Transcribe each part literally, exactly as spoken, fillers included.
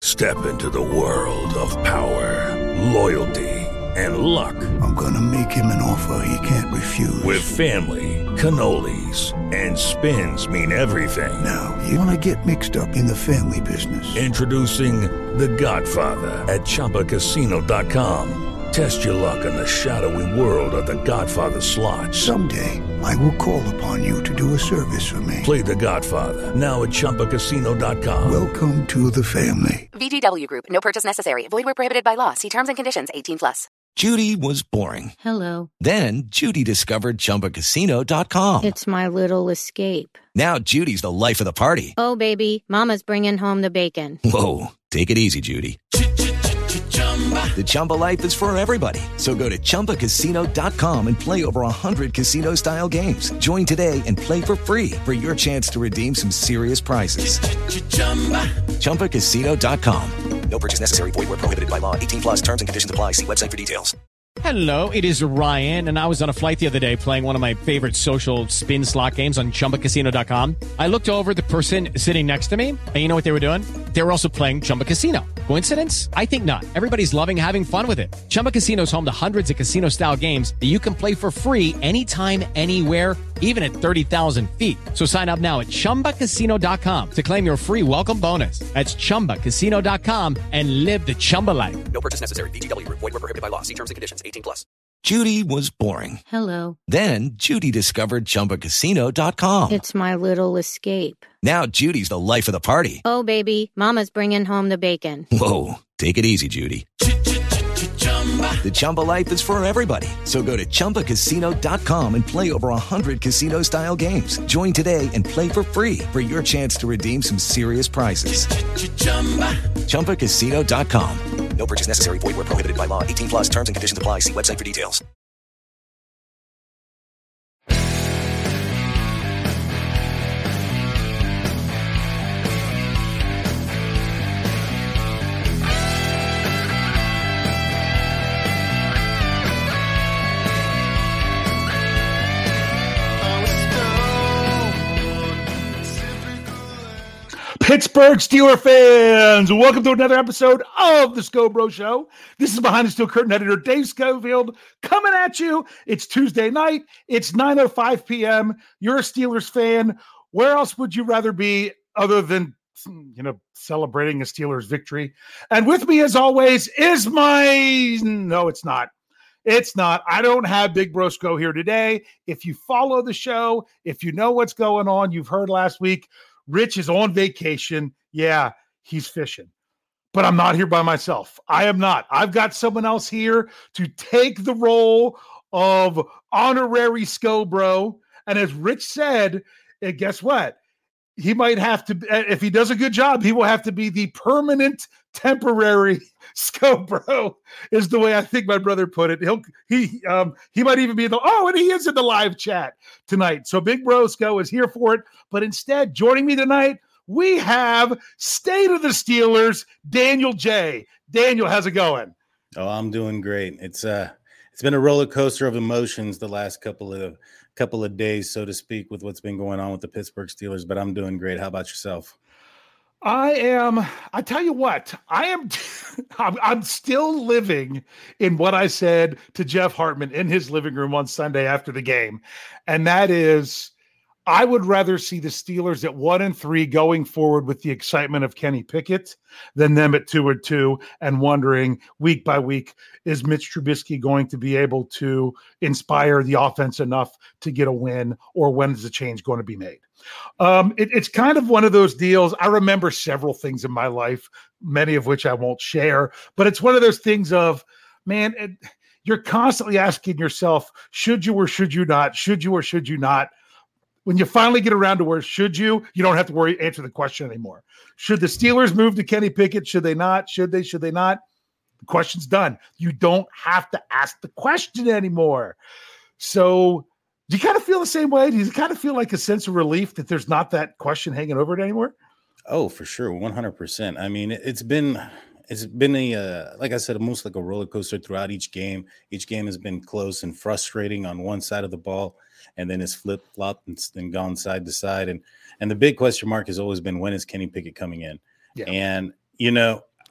Step into the world of power, loyalty, and luck. I'm gonna make him an offer he can't refuse. With family, cannolis, and spins mean everything. Now, you wanna get mixed up in the family business. Introducing The Godfather at Chumba Casino dot com. Test your luck in the shadowy world of The Godfather slot. Someday, I will call upon you to do a service for me. Play The Godfather, now at Chumba Casino dot com. Welcome to the family. V G W Group. No purchase necessary. Void where prohibited by law. See terms and conditions. eighteen plus. Judy was boring. Hello. Then Judy discovered Chumba Casino dot com. It's my little escape. Now Judy's the life of the party. Oh, baby, mama's bringing home the bacon. Whoa, take it easy, Judy. The Chumba life is for everybody. So go to Chumba Casino dot com and play over one hundred casino-style games. Join today and play for free for your chance to redeem some serious prizes. Chumba Casino dot com. No purchase necessary. Void where prohibited by law. eighteen plus terms and conditions apply. See website for details. Hello, it is Ryan, and I was on a flight the other day playing one of my favorite social spin slot games on Chumba Casino dot com. I looked over at the person sitting next to me, and you know what they were doing? They were also playing Chumba Casino. Coincidence? I think not. Everybody's loving having fun with it. Chumba Casino is home to hundreds of casino-style games that you can play for free anytime, anywhere, even at thirty thousand feet. So sign up now at Chumba Casino dot com to claim your free welcome bonus. That's Chumba Casino dot com and live the Chumba life. No purchase necessary. V G W Group. Void where prohibited by law. See terms and conditions. eighteen plus. Judy was boring. Hello. Then Judy discovered Chumba Casino dot com. It's my little escape. Now Judy's the life of the party. Oh, baby, mama's bringing home the bacon. Whoa, take it easy, Judy. The Chumba life is for everybody. So go to Chumba Casino dot com and play over one hundred casino-style games. Join today and play for free for your chance to redeem some serious prizes. Chumba Casino dot com. No purchase necessary. Void where prohibited by law. eighteen plus terms and conditions apply. See website for details. Pittsburgh Steeler fans, welcome to another episode of the Scobro Show. This is Behind the Steel Curtain editor Dave Schofield coming at you. It's Tuesday night. It's nine oh five p.m. You're a Steelers fan. Where else would you rather be other than, you know, celebrating a Steelers victory? And with me, as always, is my... No, it's not. It's not. I don't have Big Brosco here today. If you follow the show, if you know what's going on, you've heard last week, Rich is on vacation. Yeah, he's fishing. But I'm not here by myself. I am not. I've got someone else here to take the role of honorary Scobro. And as Rich said, eh, guess what? He might have to, if he does a good job, he will have to be the permanent temporary Scobro, is the way I think my brother put it. He'll he um he might even be the oh, and he is in the live chat tonight. So Big Brosco is here for it. But instead, joining me tonight, we have State of the Steelers, Daniel J. Daniel, how's it going? Oh, I'm doing great. It's uh it's been a roller coaster of emotions the last couple of couple of days, so to speak, with what's been going on with the Pittsburgh Steelers, but I'm doing great. How about yourself? I am, I tell you what, I am, I'm, I'm still living in what I said to Jeff Hartman in his living room on Sunday after the game. And that is, I would rather see the Steelers at one and three going forward with the excitement of Kenny Pickett than them at two and two and wondering week by week, is Mitch Trubisky going to be able to inspire the offense enough to get a win, or when is the change going to be made? Um, it, it's kind of one of those deals. I remember several things in my life, many of which I won't share, but it's one of those things of, man, it, you're constantly asking yourself, should you or should you not? Should you or should you not? When you finally get around to where should you, you don't have to worry, answer the question anymore. Should the Steelers move to Kenny Pickett? Should they not? Should they? Should they not? The question's done. You don't have to ask the question anymore. So do you kind of feel the same way? Do you kind of feel like a sense of relief that there's not that question hanging over it anymore? Oh, for sure. one hundred percent. I mean, it's been, it's been a, uh, like I said, almost like a roller coaster throughout each game. Each game has been close and frustrating on one side of the ball, and then it's flip-flopped and, and gone side to side. And, and the big question mark has always been, when is Kenny Pickett coming in? Yeah. And, you know,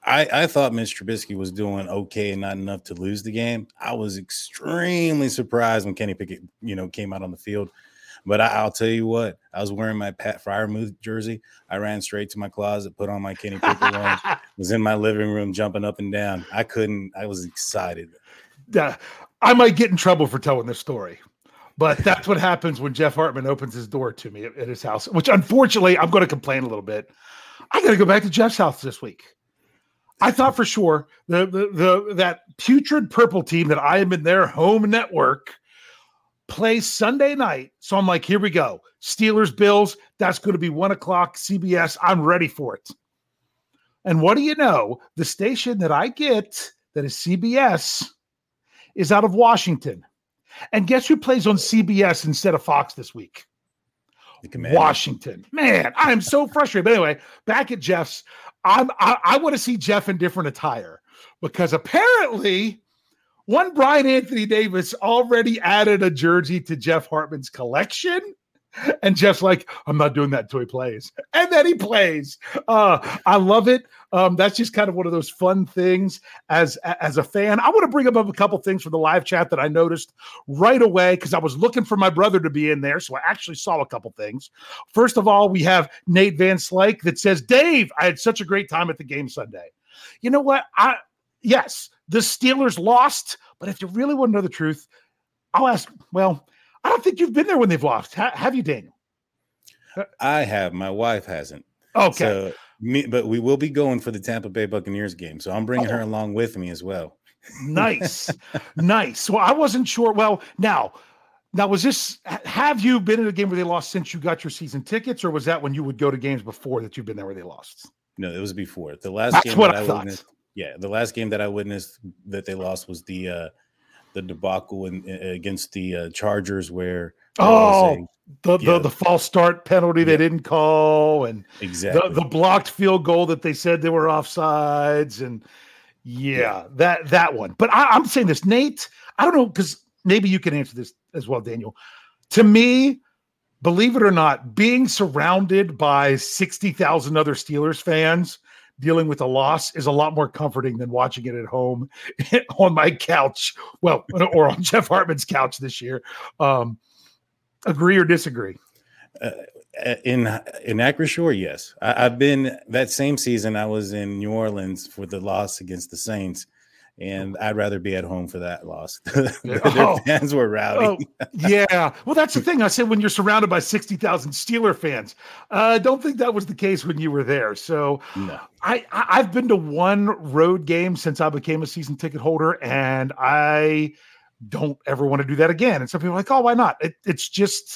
I, I thought Mitch Trubisky was doing okay and not enough to lose the game. I was extremely surprised when Kenny Pickett, you know, came out on the field. But I, I'll tell you what, I was wearing my Pat Freiermuth jersey. I ran straight to my closet, put on my Kenny Pickett one, was in my living room jumping up and down. I couldn't. I was excited. Yeah, I might get in trouble for telling this story, but that's what happens when Jeff Hartman opens his door to me at, at his house, which unfortunately I'm going to complain a little bit. I got to go back to Jeff's house this week. I thought for sure the, the the that putrid purple team that I am in their home network plays Sunday night. So I'm like, here we go. Steelers, Bills. That's going to be one o'clock C B S. I'm ready for it. And what do you know? The station that I get that is C B S is out of Washington. And guess who plays on C B S instead of Fox this week? Washington. Man, I'm so frustrated. But anyway, back at Jeff's. I'm, I, I want to see Jeff in different attire because apparently one Brian Anthony Davis already added a jersey to Jeff Hartman's collection. And Jeff's like, I'm not doing that until he plays. And then he plays. Uh, I love it. Um, that's just kind of one of those fun things as, as a fan. I want to bring up a couple things from the live chat that I noticed right away because I was looking for my brother to be in there. So I actually saw a couple things. First of all, we have Nate Van Slyke that says, Dave, I had such a great time at the game Sunday. You know what? I Yes, the Steelers lost. But if you really want to know the truth, I'll ask, well, I don't think you've been there when they've lost. Ha- have you, Daniel? I have. My wife hasn't. Okay. So, me, but we will be going for the Tampa Bay Buccaneers game. So I'm bringing oh. her along with me as well. Nice. Nice. Well, I wasn't sure. Well, now, now was this, have you been in a game where they lost since you got your season tickets, or was that when you would go to games before that you've been there where they lost? No, it was before. The last That's game what that I I thought. witnessed. Yeah. The last game that I witnessed that they lost was the, uh, the debacle in, in, against the uh, Chargers where oh a, the, yeah. the the false start penalty they yeah. didn't call and exactly the, the blocked field goal that they said they were offsides and yeah, yeah. that that one. But I, I'm saying this, Nate, I don't know, because maybe you can answer this as well, Daniel. To me, believe it or not, being surrounded by sixty thousand other Steelers fans dealing with a loss is a lot more comforting than watching it at home on my couch. Well, or on Jeff Hartman's couch this year. Um, agree or disagree? Uh, in in Acrisure, yes. I, I've been that same season. I was in New Orleans for the loss against the Saints, and I'd rather be at home for that loss. Their oh, fans were rowdy. Oh, yeah. Well, that's the thing. I said when you're surrounded by sixty thousand Steeler fans, uh, I don't think that was the case when you were there. So no. I, I, I've been to one road game since I became a season ticket holder, and I don't ever want to do that again. And some people are like, oh, why not? It, it's just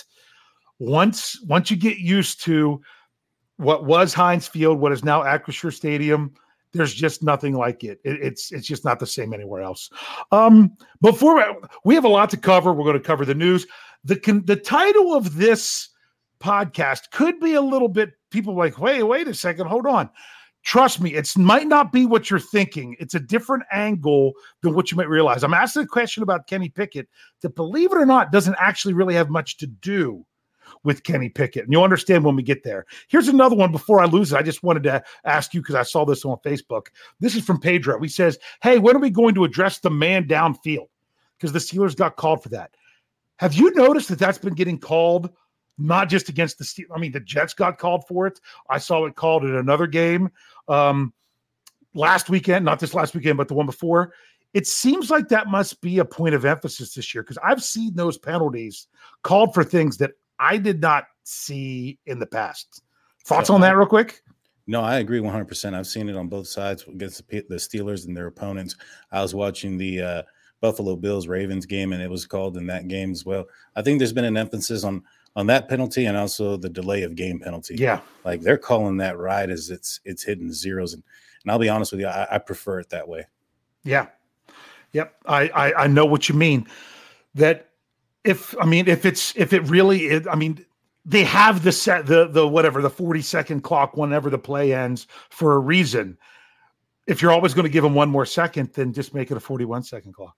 once once you get used to what was Heinz Field, what is now Acrisure Stadium, there's just nothing like it. it. It's it's just not the same anywhere else. Um, before we, we have a lot to cover, we're going to cover the news. The the title of this podcast could be a little bit. People are like, wait, wait a second, hold on. Trust me, it might not be what you're thinking. It's a different angle than what you might realize. I'm asking a question about Kenny Pickett that, believe it or not, doesn't actually really have much to do with Kenny Pickett. And you'll understand when we get there. Here's another one before I lose it. I just wanted to ask you because I saw this on Facebook. This is from Pedro. He says, hey, when are we going to address the man downfield? Because the Steelers got called for that. Have you noticed that that's been getting called not just against the Steelers? I mean, the Jets got called for it. I saw it called in another game um, last weekend, not this last weekend, but the one before. It seems like that must be a point of emphasis this year because I've seen those penalties called for things that I did not see in the past. Thoughts so, on that real quick? No, I agree one hundred percent. I've seen it on both sides against the, the Steelers and their opponents. I was watching the uh, Buffalo Bills-Ravens game, and it was called in that game as well. I think there's been an emphasis on on that penalty and also the delay of game penalty. Yeah. Like they're calling that right as it's it's hitting zeros. And, and I'll be honest with you, I, I prefer it that way. Yeah. Yep. I, I, I know what you mean. That if, I mean, if it's, if it really is, I mean, they have the set, the, the, whatever, the forty second clock, whenever the play ends for a reason. If you're always going to give them one more second, then just make it a forty-one second clock.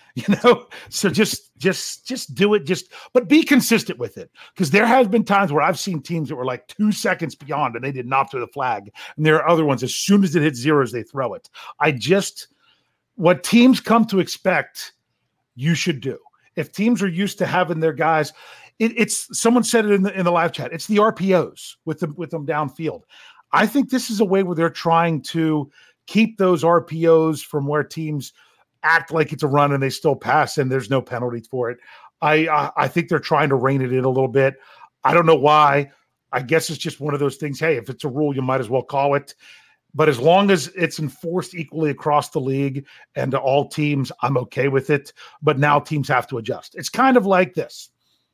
You know, so just, just, just do it. Just, but be consistent with it, because there has been times where I've seen teams that were like two seconds beyond and they did not throw the flag, and there are other ones as soon as it hits zeros they throw it. I just, what teams come to expect, you should do. If teams are used to having their guys, it, it's someone said it in the in the live chat. It's the R P Os with them with them downfield. I think this is a way where they're trying to keep those R P Os from where teams act like it's a run and they still pass and there's no penalty for it. I, I I think they're trying to rein it in a little bit. I don't know why. I guess it's just one of those things. Hey, if it's a rule, you might as well call it. But as long as it's enforced equally across the league and to all teams, I'm okay with it. But now teams have to adjust. It's kind of like this.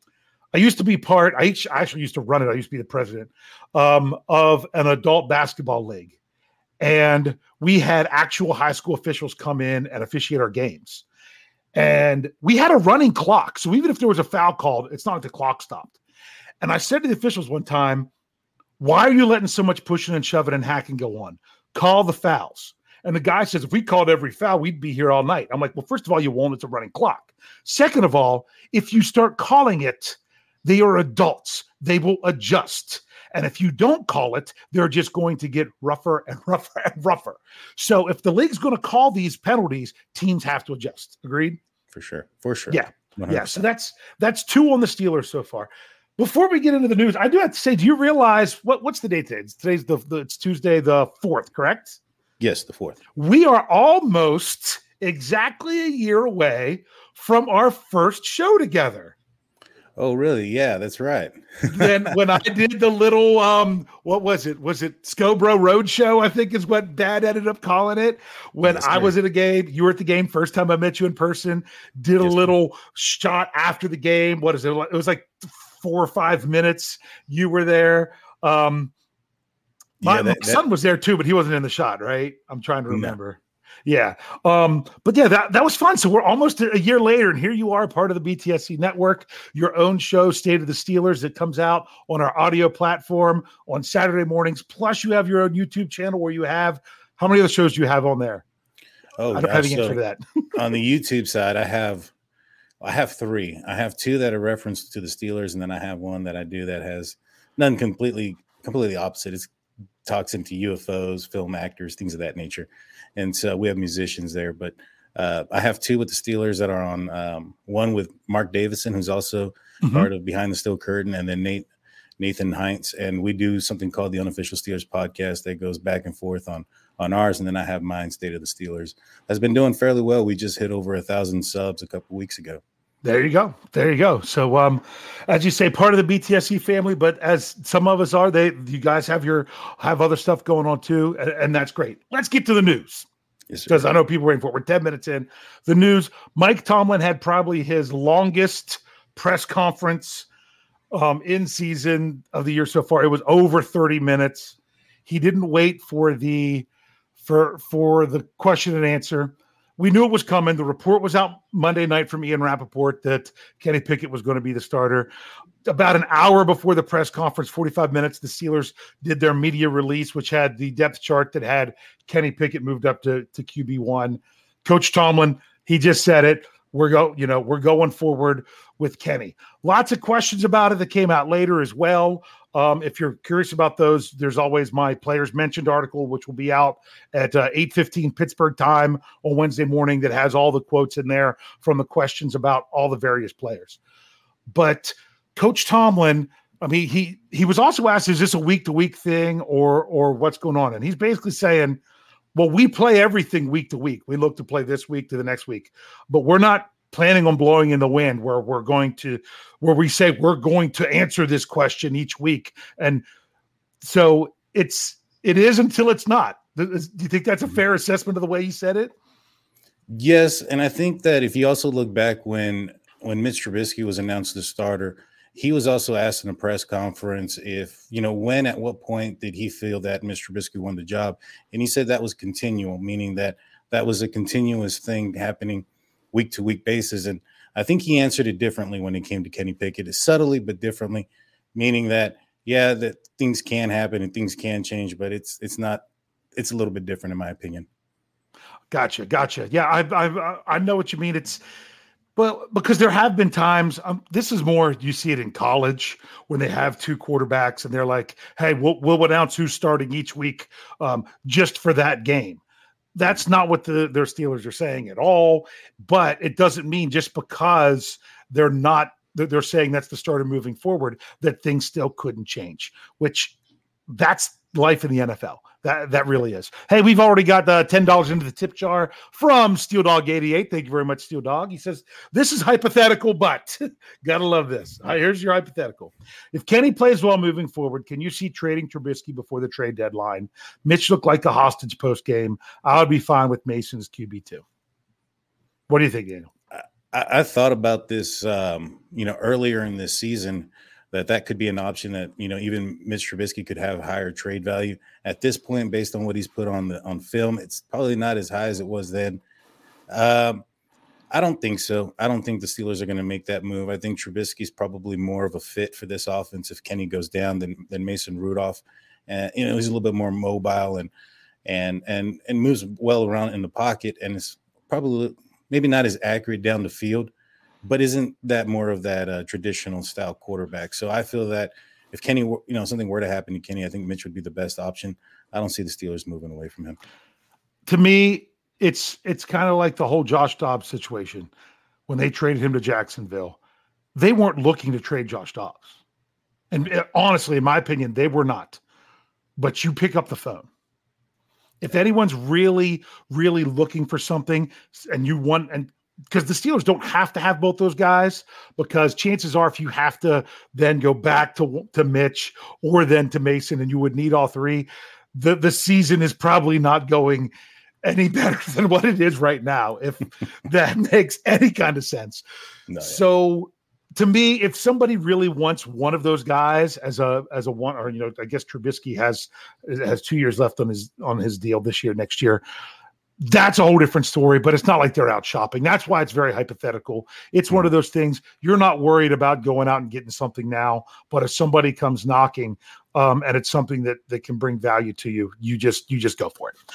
I used to be part, I actually used to run it. I used to be the president um, of an adult basketball league. And we had actual high school officials come in and officiate our games. And we had a running clock. So even if there was a foul called, it's not like the clock stopped. And I said to the officials one time, why are you letting so much pushing and shoving and hacking go on? Call the fouls. And the guy says, if we called every foul, we'd be here all night. I'm like, well, first of all, you won't. It's a running clock. Second of all, if you start calling it, they are adults. They will adjust. And if you don't call it, they're just going to get rougher and rougher and rougher. So if the league's going to call these penalties, teams have to adjust. Agreed? For sure. For sure. Yeah. one hundred percent. Yeah. So that's that's two on the Steelers so far. Before we get into the news, I do have to say, do you realize what, what's the date today? It's today's the, the it's Tuesday the fourth, correct? Yes, the fourth. We are almost exactly a year away from our first show together. Oh, really? Yeah, that's right. Then when I did the little, um, what was it? Was it Scobro Roadshow? I think is what Dad ended up calling it. When Yes, I sir. was at a game, you were at the game first time I met you in person. Did a Yes, sir. little shot after the game. What is it? It was like four or five minutes. You were there. Um, my, Yeah, that- my that- son was there too, but he wasn't in the shot, right? I'm trying to remember. Yeah. Um, but yeah, that, that was fun. So we're almost a year later, and here you are, part of the B T S C network, your own show, State of the Steelers, that comes out on our audio platform on Saturday mornings. Plus, you have your own YouTube channel where you have, how many other shows do you have on there? Oh, I don't gosh, have the answer so to that. on the YouTube side, I have I have three. I have two that are referenced to the Steelers, and then I have one that I do that has none completely completely opposite. It talks into U F Os, film actors, things of that nature. And so we have musicians there, but uh, I have two with the Steelers that are on, um, one with Mark Davison, who's also Mhm. part of Behind the Steel Curtain, and then Nate Nathan Heinz. And we do something called the Unofficial Steelers Podcast that goes back and forth on on ours. And then I have mine, State of the Steelers. Has been doing fairly well. We just hit over a thousand subs a couple weeks ago. There you go. There you go. So, um, as you say, part of the B T S C family, but as some of us are, they, you guys have your, have other stuff going on too. And, and that's great. Let's get to the news. Yes, sir. Because I know people are waiting for it. We're ten minutes in. The news, Mike Tomlin had probably his longest press conference um, in season of the year so far. It was over thirty minutes. He didn't wait for the, for, for the question and answer. We knew it was coming. The report was out Monday night from Ian Rappaport that Kenny Pickett was going to be the starter. About an hour before the press conference, forty-five minutes, the Steelers did their media release, which had the depth chart that had Kenny Pickett moved up to, to Q B one. Coach Tomlin, he just said it. We're go, you know, we're going forward with Kenny. Lots of questions about it that came out later as well. Um, if you're curious about those, there's always my Players Mentioned article, which will be out at uh, eight fifteen Pittsburgh time on Wednesday morning, that has all the quotes in there from the questions about all the various players. But Coach Tomlin, I mean, he he was also asked, is this a week-to-week thing or or what's going on? And he's basically saying, well, we play everything week to week. We look to play this week to the next week, but we're not planning on blowing in the wind where we're going to, where we say we're going to answer this question each week. And so it's, it is until it's not. Do you think that's a fair assessment of the way he said it? Yes, and I think that if you also look back when when Mitch Trubisky was announced the starter, he was also asked in a press conference if, you know, when, at what point did he feel that Mitch Trubisky won the job? And he said that was continual, meaning that that was a continuous thing happening week to week basis. And I think he answered it differently when it came to Kenny Pickett, subtly but differently, meaning that, yeah, that things can happen and things can change, but it's it's not, it's a little bit different in my opinion. Gotcha, gotcha. Yeah, I I I know what you mean. It's well because there have been times. Um, this is more you see it in college when they have two quarterbacks and they're like, "Hey, we'll we'll announce who's starting each week, um, just for that game." That's not what the their Steelers are saying at all. But it doesn't mean just because they're not they're saying that's the starter moving forward that things still couldn't change. Which that's life in the N F L. That that really is. Hey, we've already got the ten dollars into the tip jar from Steel Dog eighty-eight. Thank you very much, Steel Dog. He says, this is hypothetical, but gotta love this. All right, here's your hypothetical. If Kenny plays well moving forward, can you see trading Trubisky before the trade deadline? Mitch looked like a hostage post game. I would be fine with Mason as Q B two. What do you think, Daniel? I, I thought about this, um, you know, earlier in this season, that that could be an option that, you know, even Mitch Trubisky could have higher trade value. At this point, based on what he's put on the on film, it's probably not as high as it was then. Um, I don't think so. I don't think the Steelers are going to make that move. I think Trubisky's probably more of a fit for this offense if Kenny goes down than than Mason Rudolph. And you know, he's a little bit more mobile and and and and moves well around in the pocket, and it's probably maybe not as accurate down the field, but isn't that more of that uh, traditional style quarterback? So I feel that if Kenny, you know, something were to happen to Kenny, I think Mitch would be the best option. I don't see the Steelers moving away from him. To me, it's it's kind of like the whole Josh Dobbs situation when they traded him to Jacksonville. They weren't looking to trade Josh Dobbs. And uh, honestly, in my opinion, they were not. But you pick up the phone. If anyone's really, really looking for something and you want, and because the Steelers don't have to have both those guys, because chances are if you have to then go back to, to Mitch or then to Mason and you would need all three, the, the season is probably not going any better than what it is right now, if that makes any kind of sense. No, yeah. So to me, if somebody really wants one of those guys as a as a one, or you know, I guess Trubisky has has two years left on his on his deal this year, next year. That's a whole different story, but it's not like they're out shopping. That's why it's very hypothetical. It's one of those things you're not worried about going out and getting something now, but if somebody comes knocking um, and it's something that, that can bring value to you, you just you just go for it.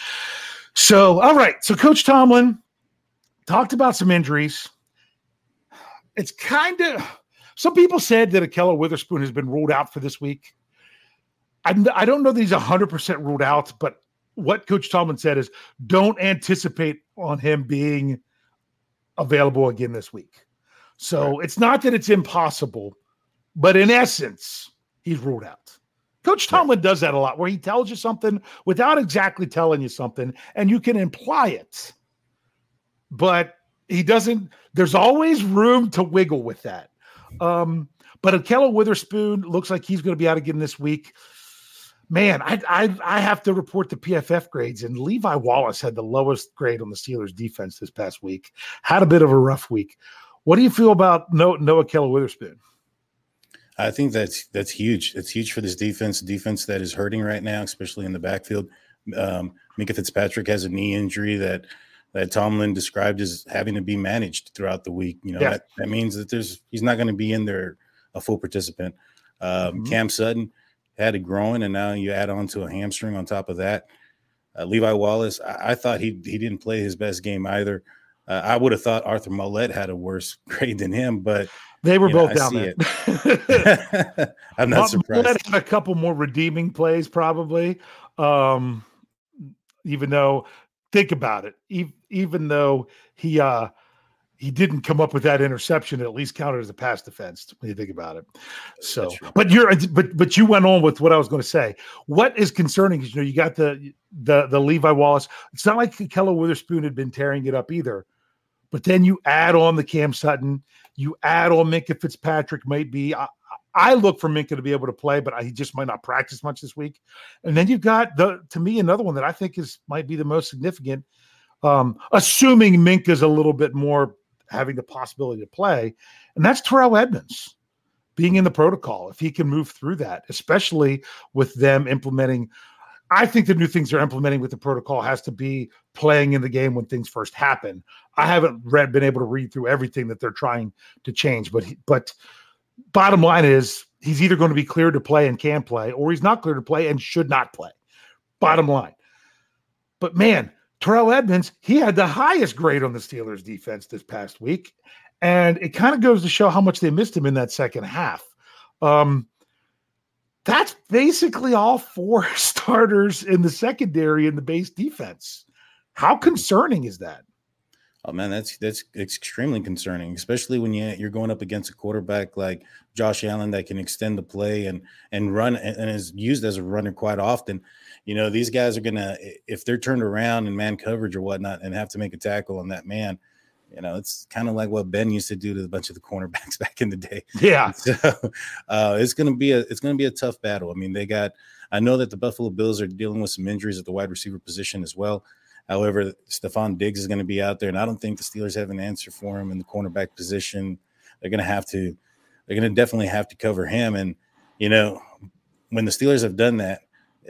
So, all right. So Coach Tomlin talked about some injuries. It's kind of – some people said that Ahkello Witherspoon has been ruled out for this week. I, I don't know that he's one hundred percent ruled out, but what Coach Tomlin said is don't anticipate on him being available again this week. So right. It's not that it's impossible, but in essence, he's ruled out. Coach Tomlin right. does that a lot, where he tells you something without exactly telling you something, and you can imply it. But he doesn't – there's always room to wiggle with that. Um, but Ahkello Witherspoon looks like he's going to be out again this week. Man, I, I I have to report the P F F grades, and Levi Wallace had the lowest grade on the Steelers defense this past week. Had a bit of a rough week. What do you feel about no no Ahkello Witherspoon? I think that's that's huge. It's huge for this defense, defense that is hurting right now, especially in the backfield. Um, Minkah Fitzpatrick has a knee injury that that Tomlin described as having to be managed throughout the week. You know, yeah. that, that means that there's he's not going to be in there a full participant. Um, mm-hmm. Cam Sutton had a groin, and now you add on to a hamstring on top of that. Uh, Levi Wallace, I, I thought he he didn't play his best game either. Uh, I would have thought Arthur Mollett had a worse grade than him, but they were both know, down there. I'm not surprised. Mollett had a couple more redeeming plays, probably. Um, even though, think about it, e- even though he uh, he didn't come up with that interception, it at least counted as a pass defense when you think about it. So, but you're but but you went on with what I was going to say. What is concerning is, you know, you got the the the Levi Wallace. It's not like Ahkello Witherspoon had been tearing it up either. But then you add on the Cam Sutton, you add on Minkah Fitzpatrick. Might be I, I look for Minkah to be able to play, but he just might not practice much this week. And then you've got the to me another one that I think is might be the most significant, um, assuming Minkah's a little bit more having the possibility to play, and that's Terrell Edmunds being in the protocol. If he can move through that, especially with them implementing, I think the new things they're implementing with the protocol has to be playing in the game when things first happen. I haven't read, been able to read through everything that they're trying to change, but, he, but bottom line is he's either going to be cleared to play and can play, or he's not cleared to play and should not play. Bottom line. But man, Terrell Edmonds, he had the highest grade on the Steelers defense this past week. And it kind of goes to show how much they missed him in that second half. Um, that's basically all four starters in the secondary in the base defense. How concerning is that? Oh man, that's that's extremely concerning, especially when you you're going up against a quarterback like Josh Allen that can extend the play and and run and, and is used as a runner quite often. You know, these guys are gonna, if they're turned around in man coverage or whatnot and have to make a tackle on that man, you know, it's kind of like what Ben used to do to a bunch of the cornerbacks back in the day. Yeah. So uh, it's gonna be a it's gonna be a tough battle. I mean, they got. I know that the Buffalo Bills are dealing with some injuries at the wide receiver position as well. However, Stephon Diggs is going to be out there, and I don't think the Steelers have an answer for him in the cornerback position. They're going to have to. They're going to definitely have to cover him. And you know, when the Steelers have done that,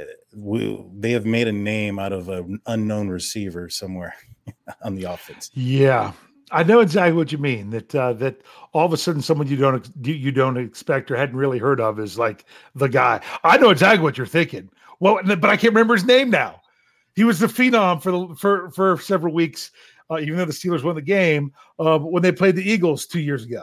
we, they have made a name out of an unknown receiver somewhere on the offense. Yeah, I know exactly what you mean. That uh, that all of a sudden someone you don't you don't expect or hadn't really heard of is like the guy. I know exactly what you're thinking. Well, but I can't remember his name now. He was the phenom for the, for for several weeks, uh, even though the Steelers won the game uh, when they played the Eagles two years ago.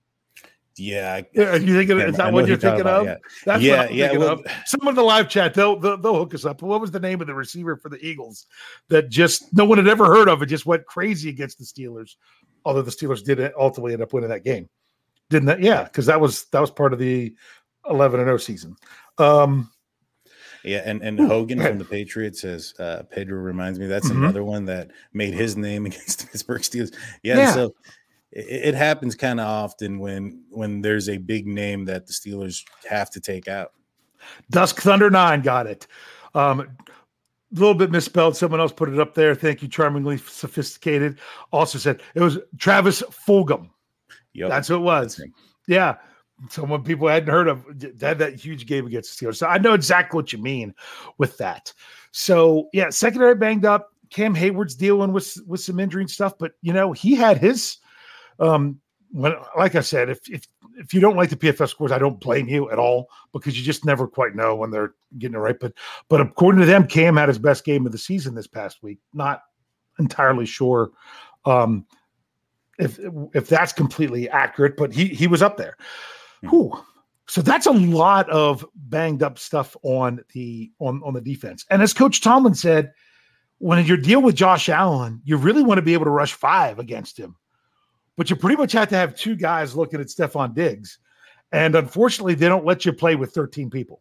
Yeah, Are you thinking? Is that what you're thinking about, of? yeah. That's yeah, what I'm yeah. thinking Well, of. Someone in the live chat, they'll, they'll they'll hook us up. What was the name of the receiver for the Eagles that just no one had ever heard of? It just went crazy against the Steelers. Although the Steelers did ultimately end up winning that game, didn't that? Yeah, because that was that was part of the eleven and oh season. Um, Yeah, and, and Hogan from the Patriots says, uh, Pedro reminds me, that's mm-hmm. another one that made his name against the Pittsburgh Steelers. Yeah, yeah. So it, it happens kind of often when when there's a big name that the Steelers have to take out. Dusk Thunder nine got it. Um, a little bit misspelled. Someone else put it up there. Thank you, charmingly sophisticated. Also said it was Travis Fulgham. Yep. That's who it was. Yeah. Someone people hadn't heard of had that huge game against the Steelers. So I know exactly what you mean with that. So yeah, secondary banged up. Cam Hayward's dealing with with some injury and stuff, but you know, he had his um when like I said, if if if you don't like the P F F scores, I don't blame you at all because you just never quite know when they're getting it right. But but according to them, Cam had his best game of the season this past week. Not entirely sure um if if that's completely accurate, but he he was up there. Whew. So that's a lot of banged up stuff on the on, on the defense. And as Coach Tomlin said, when you're dealing with Josh Allen, you really want to be able to rush five against him. But you pretty much have to have two guys looking at Stephon Diggs. And unfortunately, they don't let you play with thirteen people.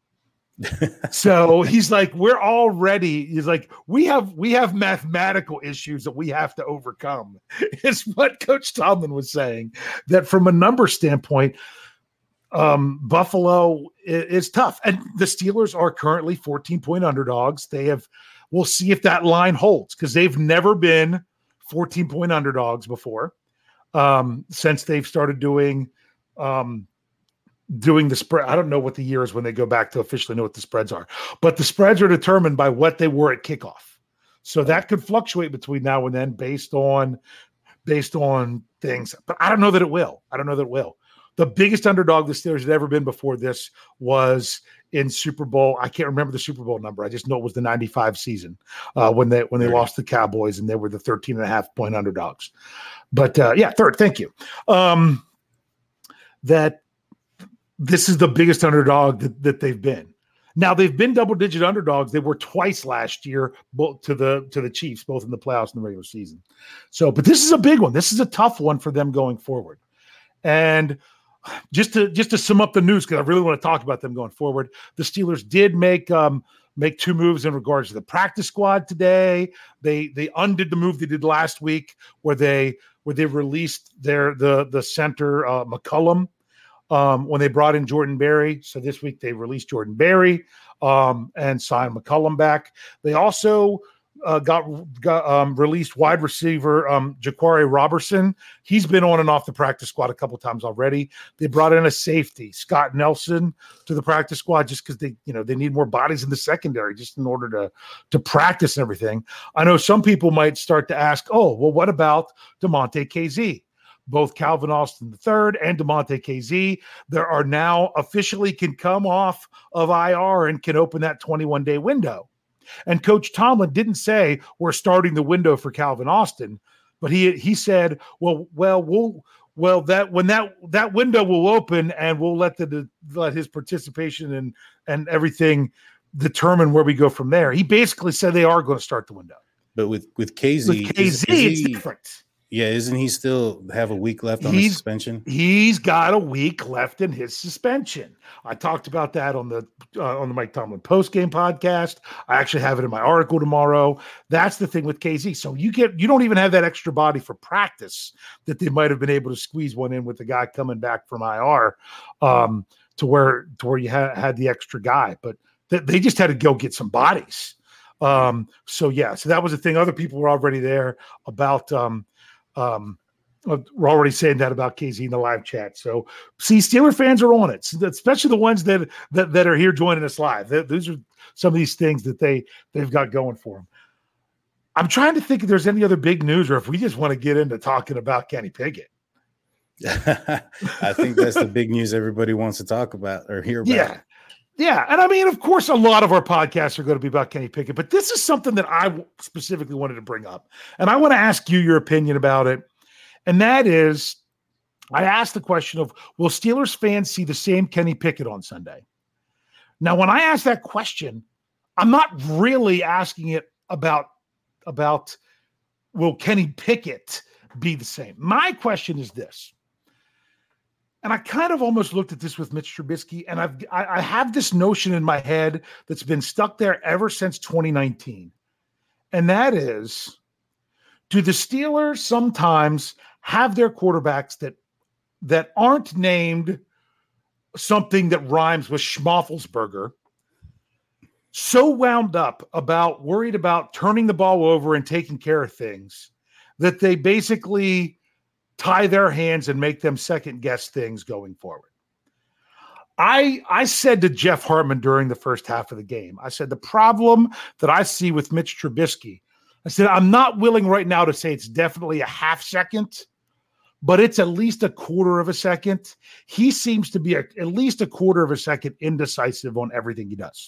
So he's like, we're already, he's like, we have we have mathematical issues that we have to overcome, is what Coach Tomlin was saying. That from a number standpoint, Um, Buffalo is, is tough, and the Steelers are currently fourteen point underdogs. They have, we'll see if that line holds because they've never been fourteen point underdogs before um, since they've started doing um, doing the spread. I don't know what the year is when they go back to officially know what the spreads are, but the spreads are determined by what they were at kickoff. So that could fluctuate between now and then based on based on things, but I don't know that it will. I don't know that it will. The biggest underdog the Steelers had ever been before this was in Super Bowl. I can't remember the Super Bowl number. I just know it was the ninety-five season uh, when they when they right. lost the Cowboys and they were the thirteen and a half point underdogs. But uh, yeah, third, thank you. Um, that this is the biggest underdog that, that they've been. Now they've been double digit underdogs. They were twice last year, both to the to the Chiefs, both in the playoffs and the regular season. So, but this is a big one. This is a tough one for them going forward. And Just to just to sum up the news, because I really want to talk about them going forward. The Steelers did make um, make two moves in regards to the practice squad today. They they undid the move they did last week, where they where they released their the the center uh, McCollum um, when they brought in Jordan Berry. So this week they released Jordan Berry um, and signed McCollum back. They also Uh, got got um, released wide receiver um, Jaquari Robertson. He's been on and off the practice squad a couple times already. They brought in a safety, Scott Nelson, to the practice squad just because they, you know, they need more bodies in the secondary just in order to to practice and everything. I know some people might start to ask, oh, well, what about DeMonte K Z? Both Calvin Austin the third and DeMonte K Z, there are now officially can come off of I R and can open that twenty-one day window. And Coach Tomlin didn't say we're starting the window for Calvin Austin, but he he said, well, well, we'll well that when that that window will open and we'll let the let his participation and and everything determine where we go from there. He basically said they are going to start the window. But with with K Z, with K Z, is, is it's he, different. Yeah, isn't he still have a week left on he's, his suspension? He's got a week left in his suspension. I talked about that on the uh, on the Mike Tomlin post-game podcast. I actually have it in my article tomorrow. That's the thing with K Z. So you get you don't even have that extra body for practice that they might have been able to squeeze one in with the guy coming back from I R um, to where to where you ha- had the extra guy, but th- they just had to go get some bodies. Um, so yeah, so that was the thing. Other people were already there about. Um, Um, we're already saying that about K Z in the live chat. So, see, Steeler fans are on it, especially the ones that that, that are here joining us live. That, those are some of these things that they they've got going for them. I'm trying to think if there's any other big news, or if we just want to get into talking about Kenny Pickett. I think that's the big news everybody wants to talk about or hear about. Yeah. Yeah, and I mean, of course, a lot of our podcasts are going to be about Kenny Pickett, but this is something that I specifically wanted to bring up, and I want to ask you your opinion about it, and that is, I asked the question of, will Steelers fans see the same Kenny Pickett on Sunday? Now, when I ask that question, I'm not really asking it about, about will Kenny Pickett be the same? My question is this. And I kind of almost looked at this with Mitch Trubisky, and I've I, I have this notion in my head that's been stuck there ever since twenty nineteen. And that is, do the Steelers sometimes have their quarterbacks that that aren't named something that rhymes with Schmoffelsberger so wound up about, worried about turning the ball over and taking care of things that they basically tie their hands and make them second guess things going forward. I I said to Jeff Hartman during the first half of the game, I said, the problem that I see with Mitch Trubisky, I said, I'm not willing right now to say it's definitely a half second, but it's at least a quarter of a second. He seems to be a, at least a quarter of a second indecisive on everything he does.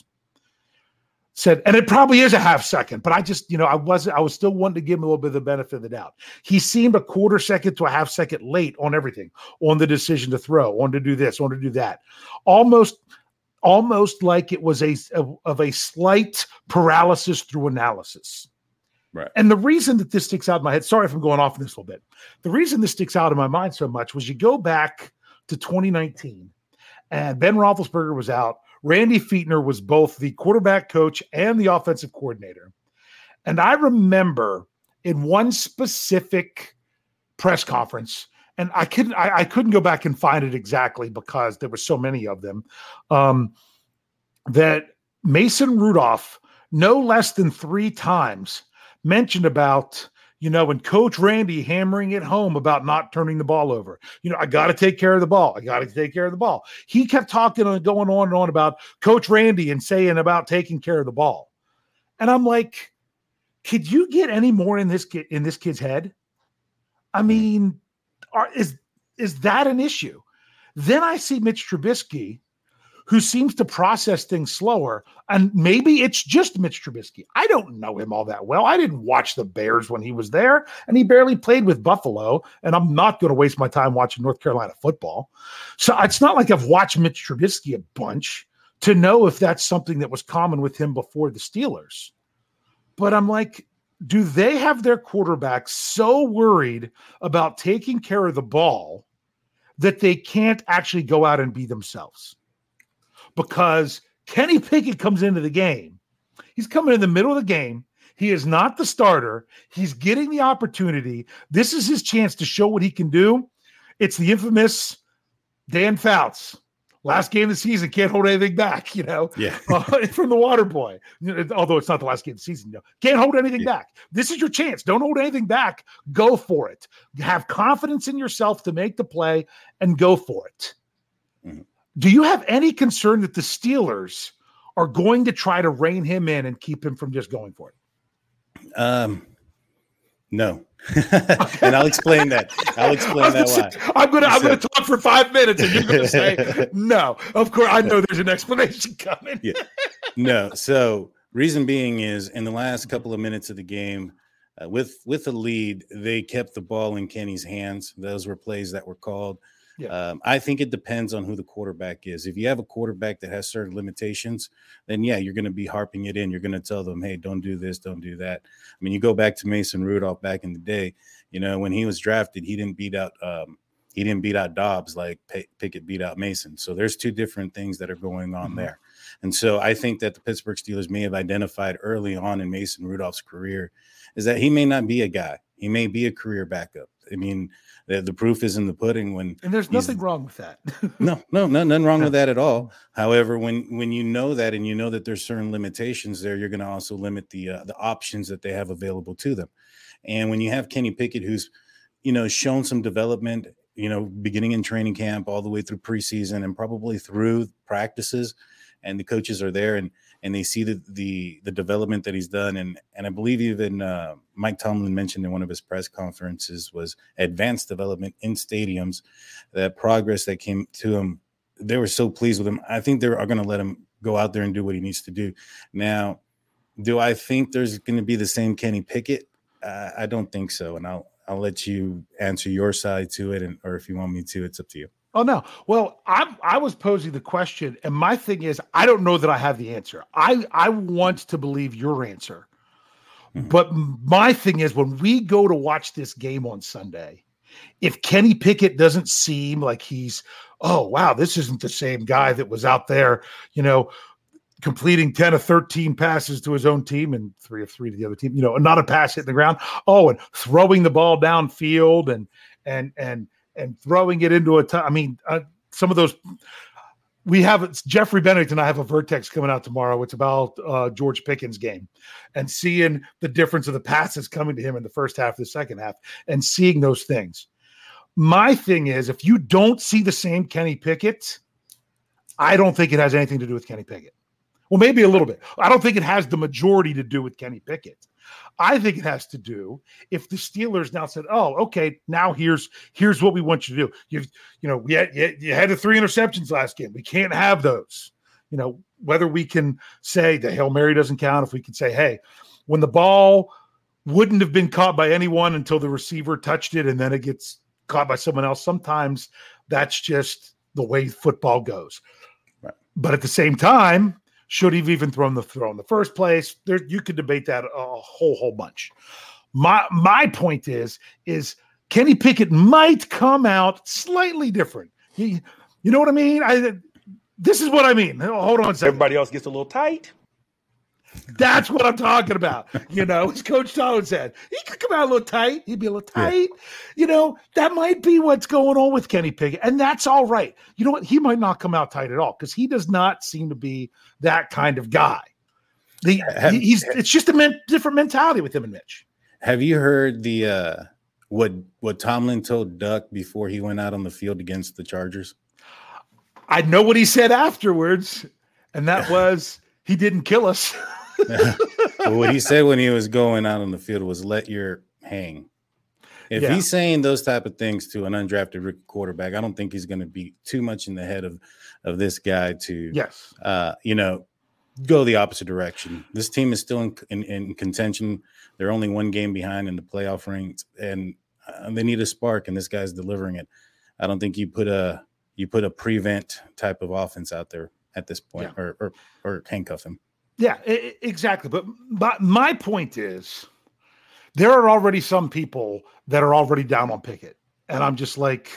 Said, and it probably is a half second, but I just, you know, I wasn't, I was still wanting to give him a little bit of the benefit of the doubt. He seemed a quarter second to a half second late on everything, on the decision to throw, on to do this, on to do that. Almost, almost like it was a, of a slight paralysis through analysis. Right. And the reason that this sticks out in my head, sorry if I'm going off in this a little bit. The reason this sticks out in my mind so much was you go back to twenty nineteen and Ben Roethlisberger was out. Randy Fichtner was both the quarterback coach and the offensive coordinator. And I remember in one specific press conference, and I couldn't, I, I couldn't go back and find it exactly because there were so many of them, um, that Mason Rudolph, no less than three times, mentioned about, you know, and Coach Randy hammering it home about not turning the ball over. You know, I got to take care of the ball. I got to take care of the ball. He kept talking and going on and on about Coach Randy and saying about taking care of the ball. And I'm like, could you get any more in this kid, in this kid's head? I mean, are, is, is that an issue? Then I see Mitch Trubisky, who seems to process things slower. And maybe it's just Mitch Trubisky. I don't know him all that well. I didn't watch the Bears when he was there, and he barely played with Buffalo, and I'm not going to waste my time watching North Carolina football. So it's not like I've watched Mitch Trubisky a bunch to know if that's something that was common with him before the Steelers. But I'm like, do they have their quarterbacks so worried about taking care of the ball that they can't actually go out and be themselves? Because Kenny Pickett comes into the game. He's coming in the middle of the game. He is not the starter. He's getting the opportunity. This is his chance to show what he can do. It's the infamous Dan Fouts. Last game of the season, can't hold anything back, you know, yeah. uh, from the water boy. Although it's not the last game of the season, you know, can't hold anything yeah. back. This is your chance. Don't hold anything back. Go for it. Have confidence in yourself to make the play and go for it. Mm-hmm. Do you have any concern that the Steelers are going to try to rein him in and keep him from just going for it? Um, no. And I'll explain that. I'll explain that say, why. I'm gonna I'm gonna talk for five minutes and you're gonna say no. Of course, I know there's an explanation coming. Yeah. No. So Reason being is in the last couple of minutes of the game, uh, with with the lead, they kept the ball in Kenny's hands. Those were plays that were called. Yeah. Um, I think it depends on who the quarterback is. If you have a quarterback that has certain limitations, then yeah, you're going to be harping it in. You're going to tell them, hey, don't do this, don't do that. I mean, you go back to Mason Rudolph back in the day. You know, when he was drafted, he didn't beat out um, he didn't beat out Dobbs like P- Pickett beat out Mason. So there's two different things that are going on mm-hmm. there. And so I think that the Pittsburgh Steelers may have identified early on in Mason Rudolph's career is that he may not be a guy. He may be a career backup. I mean, the, the proof is in the pudding. When and there's nothing wrong with that. no, no, no, nothing wrong with that at all. However, when when you know that and you know that there's certain limitations there, you're going to also limit the uh, the options that they have available to them. And when you have Kenny Pickett, who's you know shown some development, you know, beginning in training camp all the way through preseason and probably through practices, and the coaches are there and and they see the the, the development that he's done. And and I believe even uh, Mike Tomlin mentioned in one of his press conferences was advanced development in stadiums, that progress that came to him. They were so pleased with him. I think they are going to let him go out there and do what he needs to do. Now, do I think there's going to be the same Kenny Pickett? Uh, I don't think so. And I'll I'll let you answer your side to it, and or if you want me to, it's up to you. Oh, no. Well, I I was posing the question, and my thing is, I don't know that I have the answer. I, I want to believe your answer. Mm-hmm. But my thing is, when we go to watch this game on Sunday, if Kenny Pickett doesn't seem like he's, oh, wow, this isn't the same guy that was out there, you know, completing ten of thirteen passes to his own team and three of three to the other team, you know, not a pass hitting the ground. Oh, and throwing the ball downfield and, and, and, and throwing it into a t- I mean, uh, some of those we have it's Jeffrey Bennett and I have a Vertex coming out tomorrow. It's about uh, George Pickens' game and seeing the difference of the passes coming to him in the first half, the second half, and seeing those things. My thing is, if you don't see the same Kenny Pickett, I don't think it has anything to do with Kenny Pickett. Well, maybe a little bit. I don't think it has the majority to do with Kenny Pickett. I think it has to do if the Steelers now said, "Oh, okay, now here's here's what we want you to do. You you know, you had, you had the three interceptions last game. We can't have those. You know, whether we can say the Hail Mary doesn't count, if we can say, hey, when the ball wouldn't have been caught by anyone until the receiver touched it, and then it gets caught by someone else. Sometimes that's just the way football goes. Right. But at the same time, should he have even thrown the throw in the first place? There, you could debate that a whole, whole bunch. My my point is, is Kenny Pickett might come out slightly different. He, you know what I mean? I this is what I mean. Hold on a second. Everybody else gets a little tight. That's what I'm talking about. You know, as Coach Tomlin said, he could come out a little tight. He'd be a little tight. Yeah. You know, that might be what's going on with Kenny Pickett. And that's all right. You know what? He might not come out tight at all because he does not seem to be that kind of guy. The, have, he's It's just a men, different mentality with him and Mitch. Have you heard the uh, what what Tomlin told Duck before he went out on the field against the Chargers? I know what he said afterwards, and that was he didn't kill us. Well, what he said when he was going out on the field was let your hang. If yeah. he's saying those type of things to an undrafted rookie quarterback, I don't think he's going to be too much in the head of, of this guy to, yes, uh, you know, go the opposite direction. This team is still in, in, in contention. They're only one game behind in the playoff ranks, and uh, they need a spark, and this guy's delivering it. I don't think you put a you put a prevent type of offense out there at this point, yeah. or, or or handcuff him. Yeah, exactly. But my, my point is there are already some people that are already down on Pickett. And I'm just like,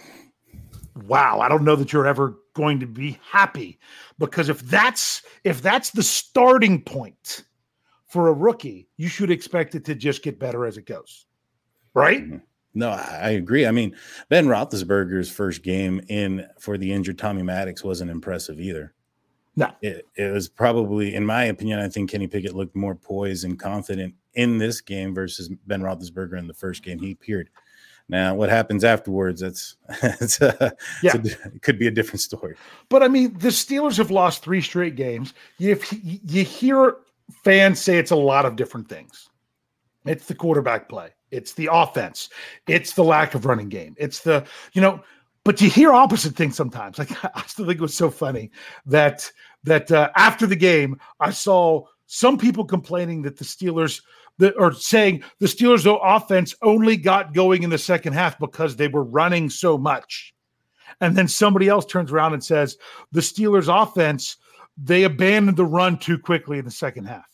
wow, I don't know that you're ever going to be happy, because if that's if that's the starting point for a rookie, you should expect it to just get better as it goes. Right? Mm-hmm. No, I agree. I mean, Ben Roethlisberger's first game in for the injured Tommy Maddox wasn't impressive either. No, it, it was probably, in my opinion, I think Kenny Pickett looked more poised and confident in this game versus Ben Roethlisberger in the first game he appeared. Now, what happens afterwards, that's, it's a, yeah. it's a, it could be a different story. But, I mean, the Steelers have lost three straight games. You, you hear fans say it's a lot of different things. It's the quarterback play. It's the offense. It's the lack of running game. It's the, you know, but you hear opposite things sometimes. Like, I still think it was so funny that that uh, after the game, I saw some people complaining that the Steelers the, or saying the Steelers' offense only got going in the second half because they were running so much. And then somebody else turns around and says the Steelers' offense, they abandoned the run too quickly in the second half.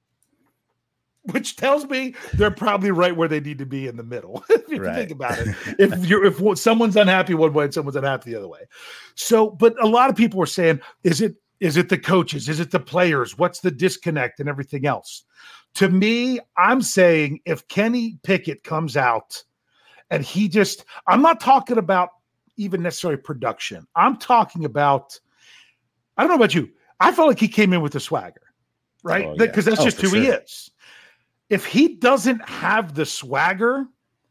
Which tells me they're probably right where they need to be in the middle. If you Right. think about it, if you're if someone's unhappy one way and someone's unhappy the other way. So, but a lot of people are saying, is it is it the coaches? Is it the players? What's the disconnect and everything else? To me, I'm saying if Kenny Pickett comes out and he just, I'm not talking about even necessarily production. I'm talking about, I don't know about you. I felt like he came in with a swagger, right? Oh, yeah. Because that's Oh, just for who he sure. is. If he doesn't have the swagger,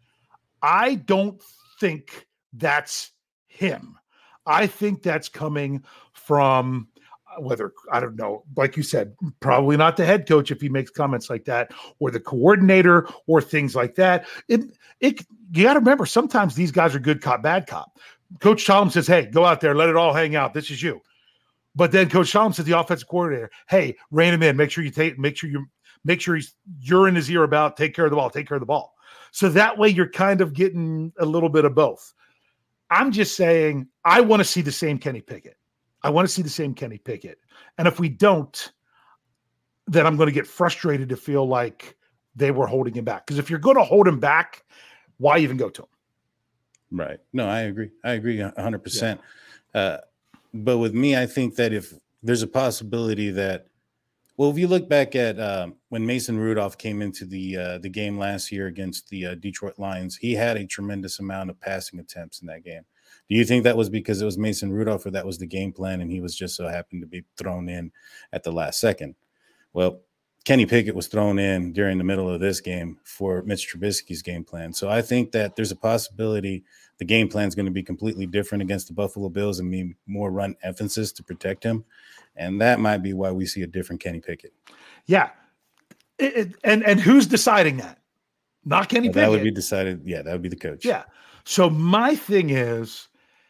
I don't think that's him. I think that's coming from whether, I don't know, like you said, probably not the head coach if he makes comments like that, or the coordinator, or things like that. It, it, you got to remember, sometimes these guys are good cop, bad cop. Coach Tom says, hey, go out there, let it all hang out. This is you. But then Coach Tom says, the offensive coordinator, hey, rein him in. Make sure you take, make sure you, make sure he's, you're in his ear about take care of the ball, take care of the ball. So that way you're kind of getting a little bit of both. I'm just saying, I want to see the same Kenny Pickett. I want to see the same Kenny Pickett. And if we don't, then I'm going to get frustrated to feel like they were holding him back. Because if you're going to hold him back, why even go to him? Right. No, I agree. I agree one hundred percent. Yeah. Uh, but with me, I think that if there's a possibility that, well, if you look back at um, when Mason Rudolph came into the uh, the game last year against the uh, Detroit Lions, he had a tremendous amount of passing attempts in that game. Do you think that was because it was Mason Rudolph, or that was the game plan and he was just so happened to be thrown in at the last second? Well, Kenny Pickett was thrown in during the middle of this game for Mitch Trubisky's game plan. So I think that there's a possibility the game plan is going to be completely different against the Buffalo Bills and mean more run emphasis to protect him. And that might be why we see a different Kenny Pickett. Yeah. It, it, and, and who's deciding that? Not Kenny Well, Pickett. that would be decided. Yeah, that would be the coach. Yeah. So my thing is,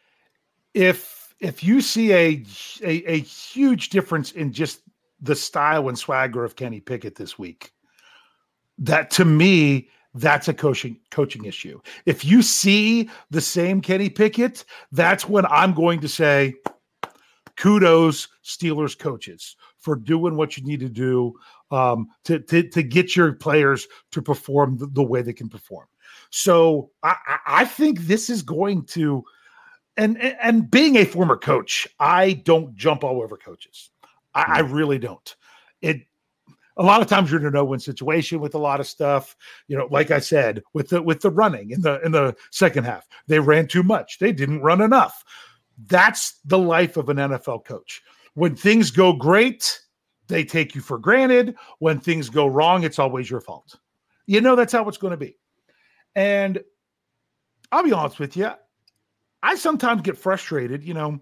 if if you see a, a a huge difference in just the style and swagger of Kenny Pickett this week, that to me, that's a coaching coaching issue. If you see the same Kenny Pickett, that's when I'm going to say, kudos, Steelers coaches, for doing what you need to do um, to, to, to get your players to perform the, the way they can perform. So I, I think this is going to, and, and being a former coach, I don't jump all over coaches. I, I really don't. It a lot of times you're in a no-win situation with a lot of stuff. You know, like I said, with the with the running in the in the second half, they ran too much. They didn't run enough. That's the life of an N F L coach. When things go great, they take you for granted. When things go wrong, it's always your fault. You know, that's how it's going to be. And I'll be honest with you, I sometimes get frustrated, you know,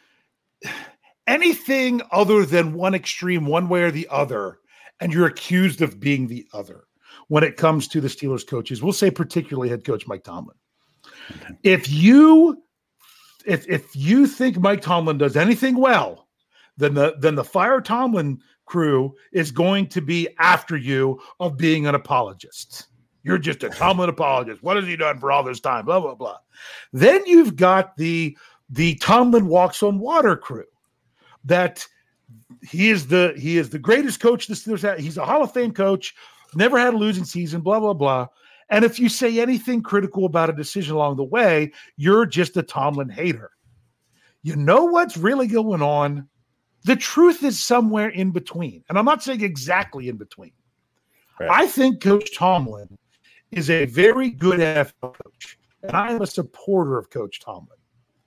anything other than one extreme, one way or the other, and you're accused of being the other when it comes to the Steelers coaches. We'll say particularly head coach Mike Tomlin. Okay. If you if if you think Mike Tomlin does anything well, then the then the Fire Tomlin crew is going to be after you of being an apologist. You're just a Tomlin apologist. What has he done for all this time? Blah, blah, blah. Then you've got the, the Tomlin walks on water crew that he is the he is the greatest coach the Steelers have. He's a Hall of Fame coach, never had a losing season, blah, blah, blah. And if you say anything critical about a decision along the way, you're just a Tomlin hater. You know what's really going on? The truth is somewhere in between. And I'm not saying exactly in between. Right. I think Coach Tomlin is a very good N F L coach, and I am a supporter of Coach Tomlin.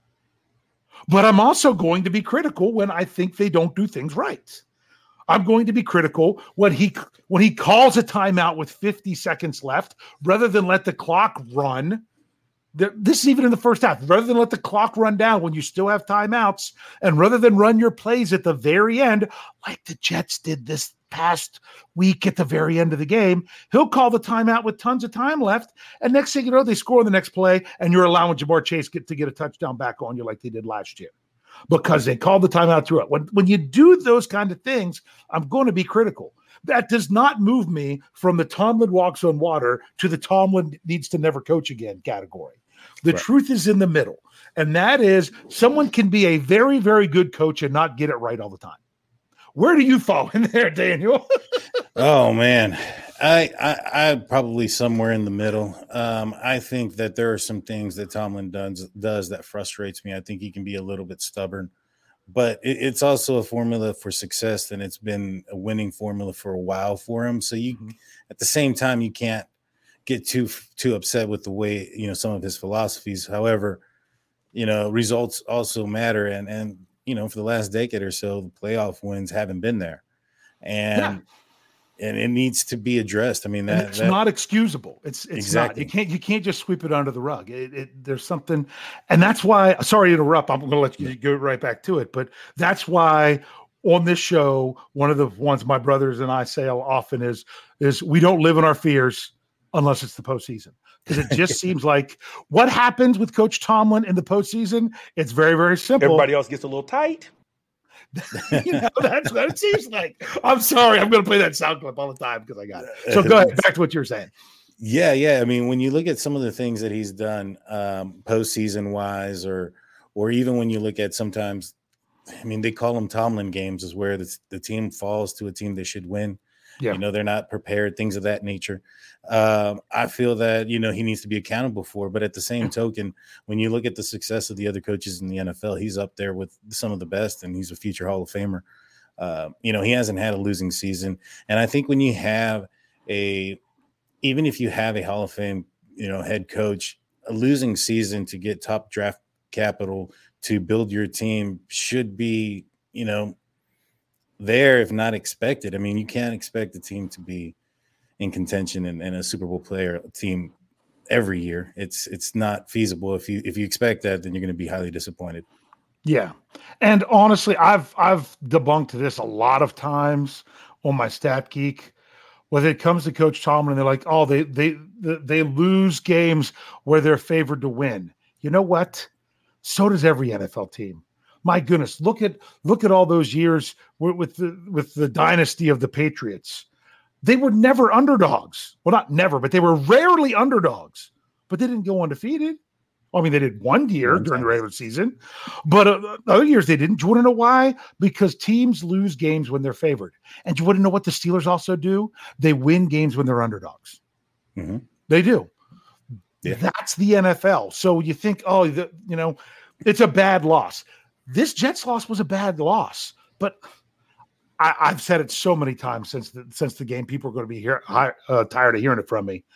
But I'm also going to be critical when I think they don't do things right. I'm going to be critical when he when he calls a timeout with fifty seconds left rather than let the clock run. This is even in the first half. Rather than let the clock run down when you still have timeouts, and rather than run your plays at the very end, like the Jets did this past week at the very end of the game, he'll call the timeout with tons of time left. And next thing you know, they score on the next play, and you're allowing Jamar Chase get, to get a touchdown back on you like they did last year because they called the timeout through it. When, when you do those kind of things, I'm going to be critical. That does not move me from the Tomlin walks on water to the Tomlin needs to never coach again category. The right. truth is in the middle. And that is someone can be a very, very good coach and not get it right all the time. Where do you fall in there, Daniel? Oh, man. I, I, I probably somewhere in the middle. Um, I think that there are some things that Tomlin does, does that frustrates me. I think he can be a little bit stubborn. But it, it's also a formula for success, and it's been a winning formula for a while for him. So you, mm-hmm. at the same time, you can't get too too upset with the way, you know, some of his philosophies. However, you know, results also matter, and and you know, for the last decade or so, the playoff wins haven't been there, and yeah. and it needs to be addressed. I mean, that and it's that, not excusable. It's it's exactly. not. You can't you can't just sweep it under the rug. It, it, there's something, and that's why. Sorry to interrupt. I'm going to let you go right back to it, but that's why on this show, one of the ones my brothers and I say often is is we don't live in our fears unless it's the postseason. Because it just seems like what happens with Coach Tomlin in the postseason, it's very, very simple. Everybody else gets a little tight. You know, that's what it seems like. I'm sorry. I'm going to play that sound clip all the time because I got it. So go ahead. Back to what you were saying. Yeah, yeah. I mean, when you look at some of the things that he's done um, postseason wise, or or even when you look at sometimes, I mean, they call them Tomlin games, is where the, the team falls to a team they should win. Yeah. You know, they're not prepared, things of that nature. Um, I feel that, you know, he needs to be accountable for. But at the same token, when you look at the success of the other coaches in the N F L, he's up there with some of the best, and he's a future Hall of Famer. Uh, you know, he hasn't had a losing season. And I think when you have a, even if you have a Hall of Fame, you know, head coach, a losing season to get top draft capital to build your team should be, you know, there, if not expected. I mean, you can't expect the team to be in contention and, and a Super Bowl player team every year. It's it's not feasible. If you if you expect that, then you're going to be highly disappointed. Yeah, and honestly, I've I've debunked this a lot of times on my Stat Geek. When it comes to Coach Tomlin, they're like, "Oh, they they they lose games where they're favored to win." You know what? So does every N F L team. My goodness, look at look at all those years with the with the dynasty of the Patriots. They were never underdogs. Well, not never, but they were rarely underdogs. But they didn't go undefeated. I mean, they did one year one during the regular season, but uh, other years they didn't. Do you want to know why? Because teams lose games when they're favored. And do you want to know what the Steelers also do? They win games when they're underdogs. Mm-hmm. They do. Yeah. That's the N F L. So you think, oh, the, you know, it's a bad loss. This Jets loss was a bad loss, but I, I've said it so many times since the, since the game. People are going to be here, uh, tired of hearing it from me.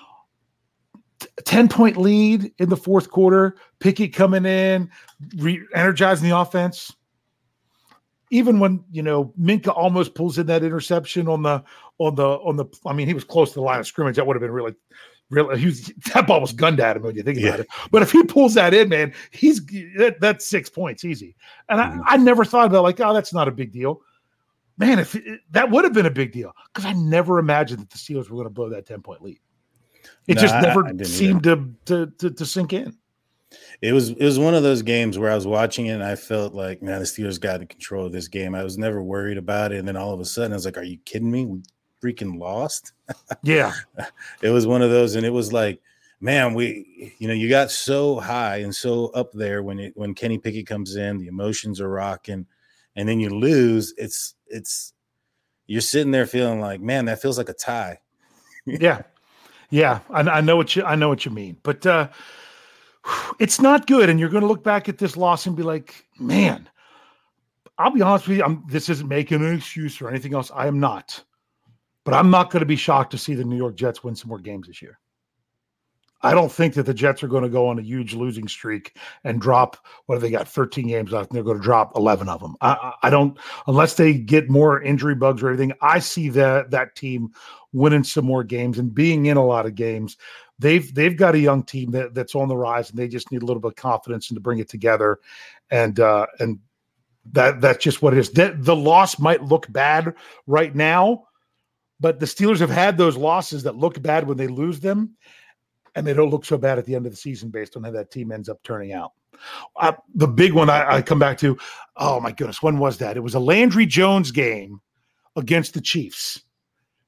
ten-point lead in the fourth quarter, Pickett coming in, re-energizing the offense. Even when, you know, Minka almost pulls in that interception on the on the on the. I mean, he was close to the line of scrimmage. That would have been really. Really, he was, that ball was gunned at him when you think about yeah. it. But if he pulls that in, man, he's that, that's six points easy. And mm-hmm. I, I never thought about like, oh, that's not a big deal, man. If it, that would have been a big deal, because I never imagined that the Steelers were going to blow that ten-point lead. It no, just I, never I seemed to, to to to sink in. It was it was one of those games where I was watching it and I felt like, man, the Steelers got the control of this game. I was never worried about it, and then all of a sudden I was like, are you kidding me? We freaking lost. Yeah. It was one of those, and it was like, man, we, you know, you got so high and so up there when it when Kenny Pickett comes in, the emotions are rocking, and then you lose. It's it's you're sitting there feeling like, man, that feels like a tie. Yeah. Yeah. I, I know what you I know what you mean. But uh it's not good. And you're going to look back at this loss and be like, man, I'll be honest with you, I'm this isn't making an excuse or anything else. I am not. But I'm not going to be shocked to see the New York Jets win some more games this year. I don't think that the Jets are going to go on a huge losing streak and drop, what have they got, thirteen games left, and they're going to drop eleven of them. I, I don't, unless they get more injury bugs or anything, I see that that team winning some more games and being in a lot of games. They've they've got a young team that, that's on the rise, and they just need a little bit of confidence and to bring it together. And uh, and that that's just what it is. The, the loss might look bad right now, but the Steelers have had those losses that look bad when they lose them, and they don't look so bad at the end of the season based on how that team ends up turning out. Uh, the big one I, I come back to, oh my goodness, when was that? It was a Landry Jones game against the Chiefs.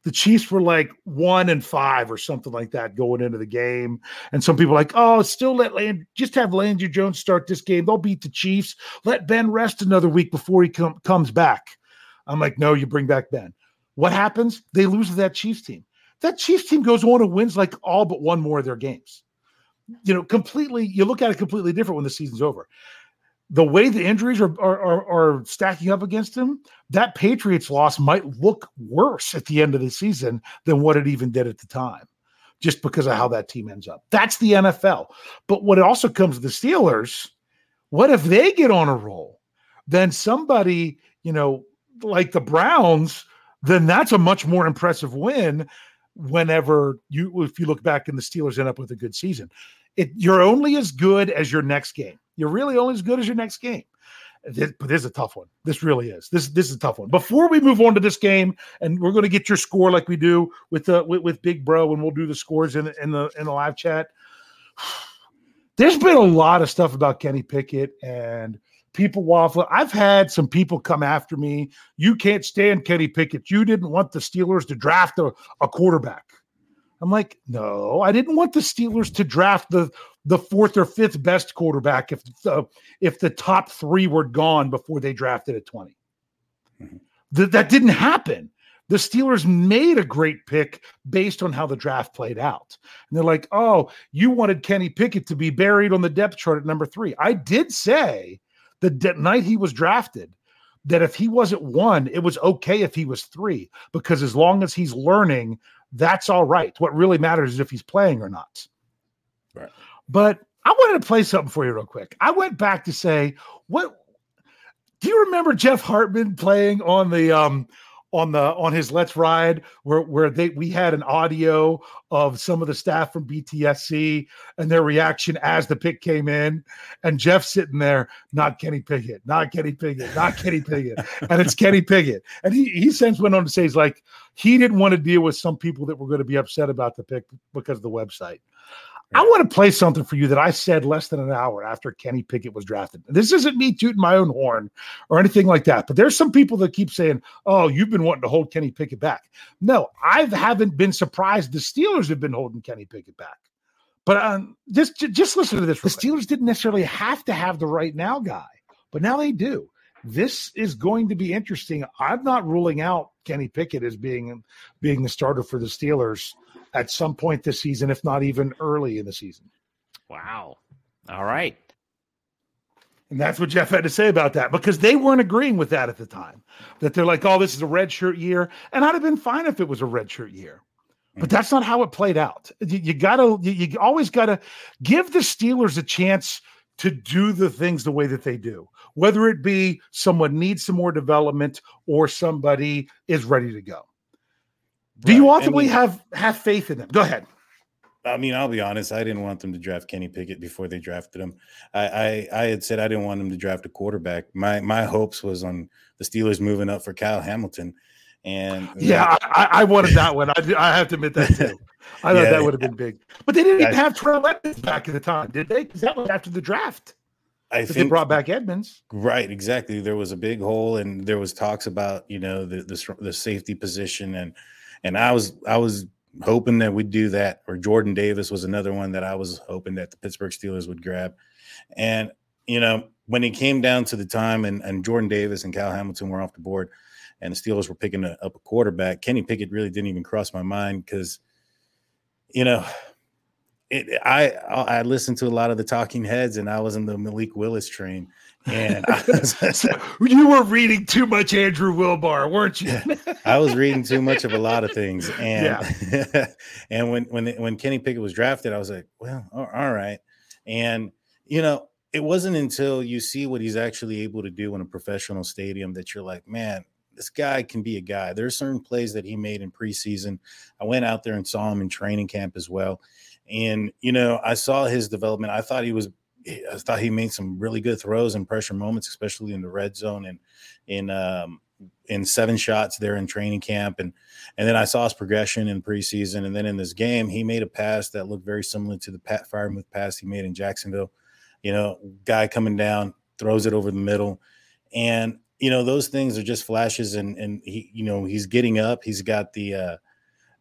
the Chiefs were like one and five or something like that going into the game. And some people are like, oh, still let Land, just have Landry Jones start this game. They'll beat the Chiefs. Let Ben rest another week before he com- comes back. I'm like, no, you bring back Ben. What happens? They lose to that Chiefs team. That Chiefs team goes on and wins like all but one more of their games. You know, completely, you look at it completely different when the season's over. The way the injuries are, are, are, are stacking up against him, that Patriots loss might look worse at the end of the season than what it even did at the time, just because of how that team ends up. That's the N F L. But when it also comes to the Steelers, what if they get on a roll? Then somebody, you know, like the Browns, then that's a much more impressive win whenever you, if you look back and the Steelers end up with a good season. It, you're only as good as your next game. You're really only as good as your next game. This, but this is a tough one. This really is. This this is a tough one. Before we move on to this game, and we're going to get your score like we do with the with, with Big Bro, and we'll do the scores in the, in the in the live chat. There's been a lot of stuff about Kenny Pickett and people waffle. I've had some people come after me. You can't stand Kenny Pickett. You didn't want the Steelers to draft a, a quarterback. I'm like, no, I didn't want the Steelers to draft the, the fourth or fifth best quarterback if the, if the top three were gone before they drafted at twenty. Mm-hmm. Th- that didn't happen. The Steelers made a great pick based on how the draft played out. And they're like, oh, you wanted Kenny Pickett to be buried on the depth chart at number three. I did say the de- night he was drafted that if he wasn't one, it was okay if he was three, because as long as he's learning, that's all right. What really matters is if he's playing or not. Right. But I wanted to play something for you real quick. I went back to say, what do you remember Jeff Hartman playing on the um on the on his Let's Ride where where they we had an audio of some of the staff from B T S C and their reaction as the pick came in, and Jeff sitting there, not Kenny Pickett, not Kenny Pickett, not Kenny Pickett, and it's Kenny Pickett. And he he since went on to say, he's like, he didn't want to deal with some people that were going to be upset about the pick because of the website. I want to play something for you that I said less than an hour after Kenny Pickett was drafted. This isn't me tooting my own horn or anything like that, but there's some people that keep saying, oh, you've been wanting to hold Kenny Pickett back. No, I haven't been surprised the Steelers have been holding Kenny Pickett back. But um, just, just listen to this. The Steelers didn't necessarily have to have the right now guy, but now they do. This is going to be interesting. I'm not ruling out Kenny Pickett as being, being the starter for the Steelers at some point this season, if not even early in the season. Wow. All right. And that's what Jeff had to say about that, because they weren't agreeing with that at the time, that they're like, oh, this is a red shirt year. And I'd have been fine if it was a red shirt year, but that's not how it played out. You, you gotta, you, you always gotta give the Steelers a chance to do the things the way that they do, whether it be someone needs some more development or somebody is ready to go. Do right. you ultimately I mean, have, have faith in them? Go ahead. I mean, I'll be honest. I didn't want them to draft Kenny Pickett before they drafted him. I, I, I had said I didn't want them to draft a quarterback. My my hopes was on the Steelers moving up for Kyle Hamilton. And yeah, I, I wanted that one. I, I have to admit that too. I thought yeah, that would have been big. But they didn't even have Terrell Edmonds back at the time, did they? Because that was after the draft. I think they brought back Edmonds. Right, exactly. There was a big hole, and there was talks about, you know, the the, the safety position, and and I was I was hoping that we'd do that. Or Jordan Davis was another one that I was hoping that the Pittsburgh Steelers would grab. And you know, when it came down to the time, and and Jordan Davis and Kyle Hamilton were off the board, and the Steelers were picking a, up a quarterback, Kenny Pickett really didn't even cross my mind because, you know, it, I I listened to a lot of the talking heads, and I was in the Malik Willis train. And I was, you were reading too much Andrew Wilbar, weren't you? I was reading too much of a lot of things, and yeah. and when when when Kenny Pickett was drafted, I was like, well, all right. And you know, it wasn't until you see what he's actually able to do in a professional stadium that you're like, man, this guy can be a guy. There are certain plays that he made in preseason. I went out there and saw him in training camp as well. And, you know, I saw his development. I thought he was, I thought he made some really good throws and pressure moments, especially in the red zone and in, um, in seven shots there in training camp. And, and then I saw his progression in preseason. And then in this game, he made a pass that looked very similar to the Pat Freiermuth pass he made in Jacksonville. You know, guy coming down, throws it over the middle. And, you know, those things are just flashes, and and he, you know, he's getting up. He's got the uh,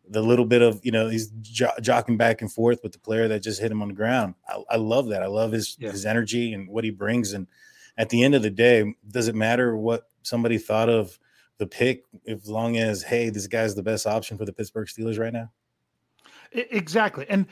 the little bit of, you know, he's jo- jockeying back and forth with the player that just hit him on the ground. I, I love that. I love his, yeah. his energy and what he brings. And at the end of the day, does it matter what somebody thought of the pick, as long as, hey, this guy's the best option for the Pittsburgh Steelers right now? Exactly. And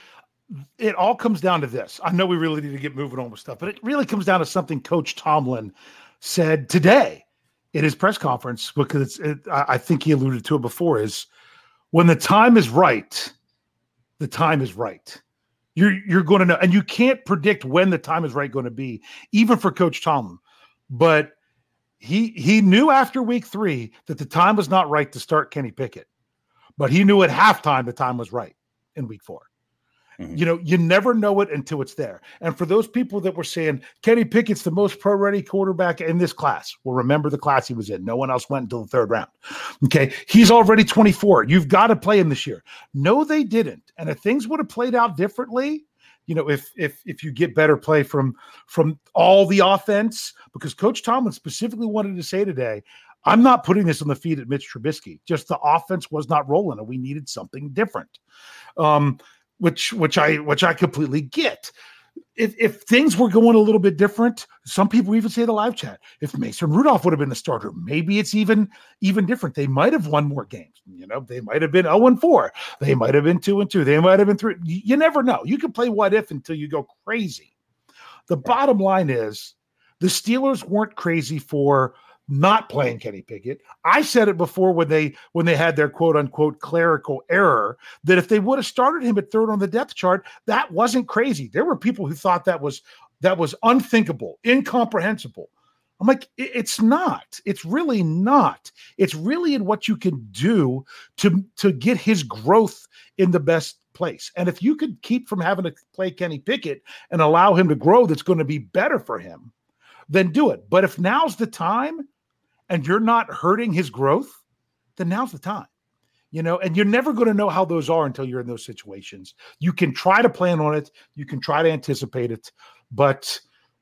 it all comes down to this. I know we really need to get moving on with stuff, but it really comes down to something Coach Tomlin said today in his press conference, because it, I think he alluded to it before, is when the time is right, the time is right. You're, you're going to know, and you can't predict when the time is right going to be, even for Coach Tomlin. But he, he knew after week three that the time was not right to start Kenny Pickett, but he knew at halftime the time was right in week four. Mm-hmm. You know, you never know it until it's there. And for those people that were saying Kenny Pickett's the most pro-ready quarterback in this class, well, remember the class he was in. No one else went until the third round. Okay, he's already twenty-four. You've got to play him this year. No, they didn't. And if things would have played out differently, you know, if if if you get better play from from all the offense, because Coach Tomlin specifically wanted to say today, I'm not putting this on the feet of Mitch Trubisky. Just the offense was not rolling, and we needed something different. Um, which which I which I completely get. If if things were going a little bit different, some people even say the live chat, if Mason Rudolph would have been the starter, maybe it's even even different. They might have won more games. You know, they might have been oh and four. They might have been two and two. They might have been three. You never know. You can play what if until you go crazy. The bottom line is the Steelers weren't crazy for not playing Kenny Pickett. I said it before when they when they had their quote unquote clerical error, that if they would have started him at third on the depth chart, that wasn't crazy. There were people who thought that was that was unthinkable, incomprehensible. I'm like, it's not. It's really not. It's really in what you can do to to get his growth in the best place. And if you could keep from having to play Kenny Pickett and allow him to grow, that's going to be better for him, then do it. But if now's the time, and you're not hurting his growth, then now's the time, you know, and you're never going to know how those are until you're in those situations. You can try to plan on it. You can try to anticipate it. But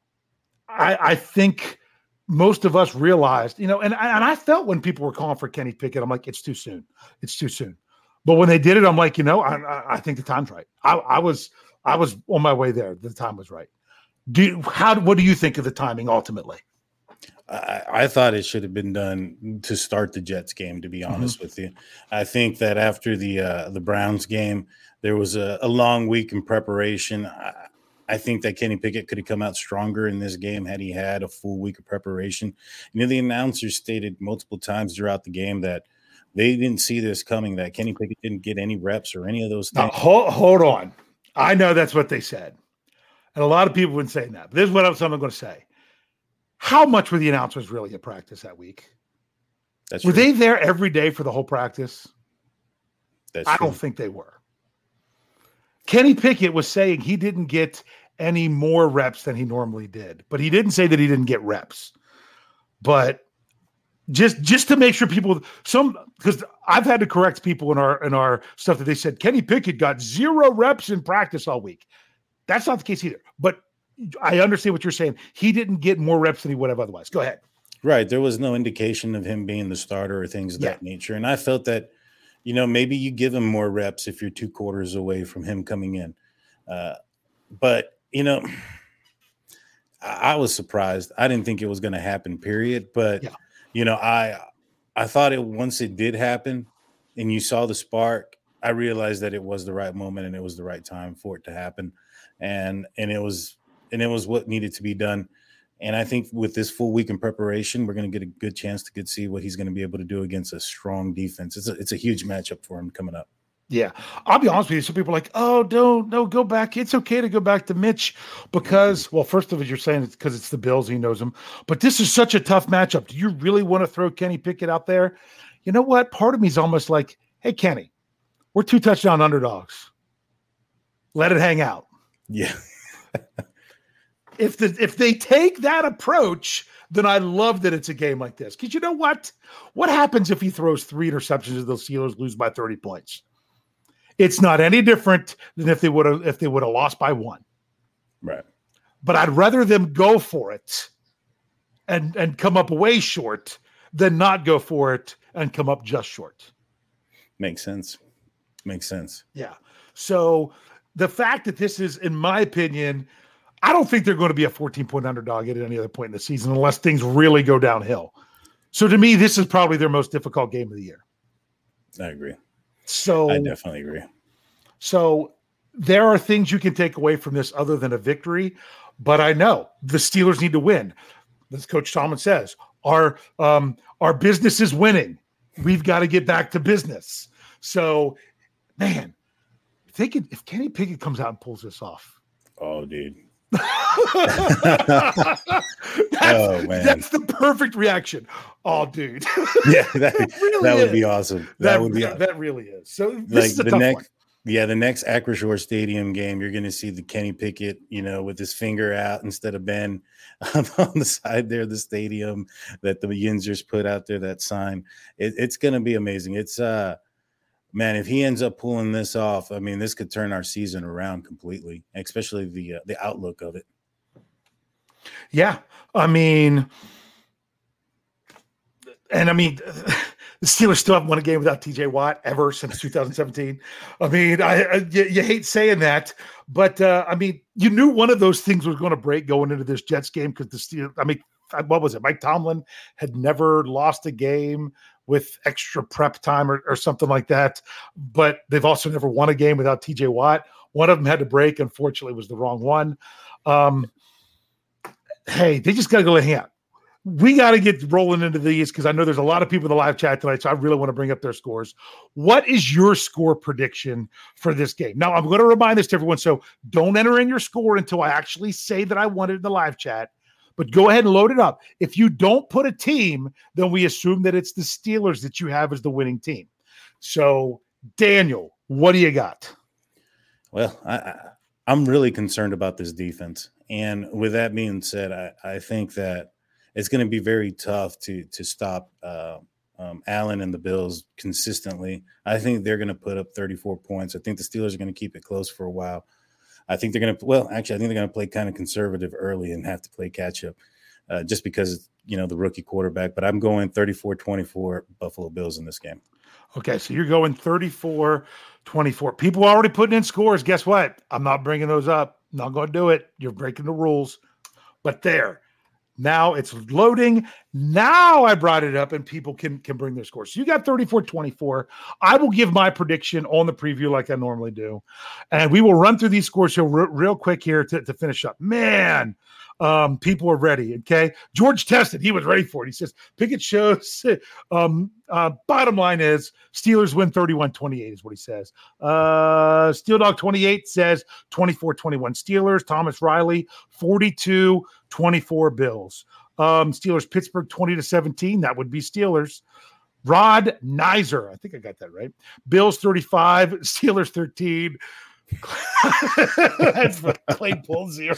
I, I think most of us realized, you know, and, and I felt when people were calling for Kenny Pickett, I'm like, it's too soon. It's too soon. But when they did it, I'm like, you know, I, I think the time's right. I, I was, I was on my way there. The time was right. Do you, how, what do you think of the timing ultimately? I, I thought it should have been done to start the Jets game, to be honest mm-hmm. with you. I think that after the uh, the Browns game, there was a, a long week in preparation. I, I think that Kenny Pickett could have come out stronger in this game had he had a full week of preparation. You know, the announcers stated multiple times throughout the game that they didn't see this coming, that Kenny Pickett didn't get any reps or any of those things. Now, hold, hold on. I know that's what they said. And a lot of people would say that. But this is what I'm, I'm going to say. How much were the announcers really at practice that week? That's were true. they there every day for the whole practice? That's I true. don't think they were. Kenny Pickett was saying he didn't get any more reps than he normally did, but he didn't say that he didn't get reps. But just just to make sure people, some because I've had to correct people in our in our stuff that they said Kenny Pickett got zero reps in practice all week. That's not the case either. But I understand what you're saying. He didn't get more reps than he would have otherwise. Go ahead. Right. There was no indication of him being the starter or things of yeah. that nature. And I felt that, you know, maybe you give him more reps if you're two quarters away from him coming in. Uh, but, you know, I, I was surprised. I didn't think it was going to happen, period. But, yeah. you know, I I thought it once it did happen and you saw the spark, I realized that it was the right moment and it was the right time for it to happen. And and it was and it was what needed to be done. And I think with this full week in preparation, we're going to get a good chance to get see what he's going to be able to do against a strong defense. It's a, it's a huge matchup for him coming up. Yeah, I'll be honest with you. Some people are like, oh, don't, no, go back. It's okay to go back to Mitch because, well, first of all, you're saying it's because it's the Bills. He knows them. But this is such a tough matchup. Do you really want to throw Kenny Pickett out there? You know what? Part of me is almost like, hey, Kenny, we're two touchdown underdogs. Let it hang out. Yeah. If the if they take that approach, then I love that it's a game like this. Because you know what? What happens if he throws three interceptions and the Steelers lose by thirty points? It's not any different than if they would have if they would have lost by one. Right. But I'd rather them go for it and and come up way short than not go for it and come up just short. Makes sense. Makes sense. Yeah. So the fact that this is, in my opinion, I don't think they're going to be a fourteen-point underdog at any other point in the season unless things really go downhill. So to me, this is probably their most difficult game of the year. I agree. So I definitely agree. So there are things you can take away from this other than a victory, but I know the Steelers need to win. As Coach Tomlin says, our um, our business is winning. We've got to get back to business. So, man, if they could, if Kenny Pickett comes out and pulls this off, oh, dude. that's, oh man, that's the perfect reaction. Oh, dude. Yeah, that, really that would is. be awesome. That, That, would be that, that really is. So this like is a the tough next. one. Yeah, the next Acrisure Stadium game, you're going to see the Kenny Pickett, you know, with his finger out instead of Ben on the side there of the stadium that the Yinzers put out there, that sign. It, it's going to be amazing. It's, uh, man, if he ends up pulling this off, I mean, this could turn our season around completely, especially the uh, the outlook of it. Yeah. I mean, and I mean, the Steelers still haven't won a game without T J Watt ever since two thousand seventeen. I mean, I, I you, you hate saying that, but uh, I mean, you knew one of those things was going to break going into this Jets game because the Steelers. I mean, what was it? Mike Tomlin had never lost a game with extra prep time or, or something like that, but they've also never won a game without T J Watt. One of them had to break. Unfortunately, it was the wrong one. Um, hey, they just got to go hang out. We got to get rolling into these because I know there's a lot of people in the live chat tonight, so I really want to bring up their scores. What is your score prediction for this game? Now, I'm going to remind this to everyone, so don't enter in your score until I actually say that I want it in the live chat, but go ahead and load it up. If you don't put a team, then we assume that it's the Steelers that you have as the winning team. So, Daniel, what do you got? Well, I, I, I'm really concerned about this defense. And with that being said, I, I think that it's going to be very tough to to stop uh, um, Allen and the Bills consistently. I think they're going to put up thirty-four points. I think the Steelers are going to keep it close for a while. I think they're going to – well, actually, I think they're going to play kind of conservative early and have to play catch-up uh, just because, you know, the rookie quarterback. But I'm going thirty-four twenty-four Buffalo Bills in this game. Okay, so you're going thirty-four twenty-four. People are already putting in scores. Guess what? I'm not bringing those up. Not going to do it. You're breaking the rules. But there. Now it's loading. Now I brought it up and people can, can bring their scores. So you got thirty-four twenty-four. I will give my prediction on the preview like I normally do. And we will run through these scores here real, real quick here to, to finish up. Man, um, people are ready, okay? George tested. He was ready for it. He says, Pickett shows. Um, uh, bottom line is Steelers win thirty-one twenty-eight is what he says. Uh, Steel Dog twenty-eight says twenty-four twenty-one Steelers. Thomas Riley, forty-two twenty-four Bills. Um, Steelers Pittsburgh twenty to seventeen. That would be Steelers. Rod Nizer, I think I got that right. Bills thirty-five, Steelers thirteen. That's Claypool zero.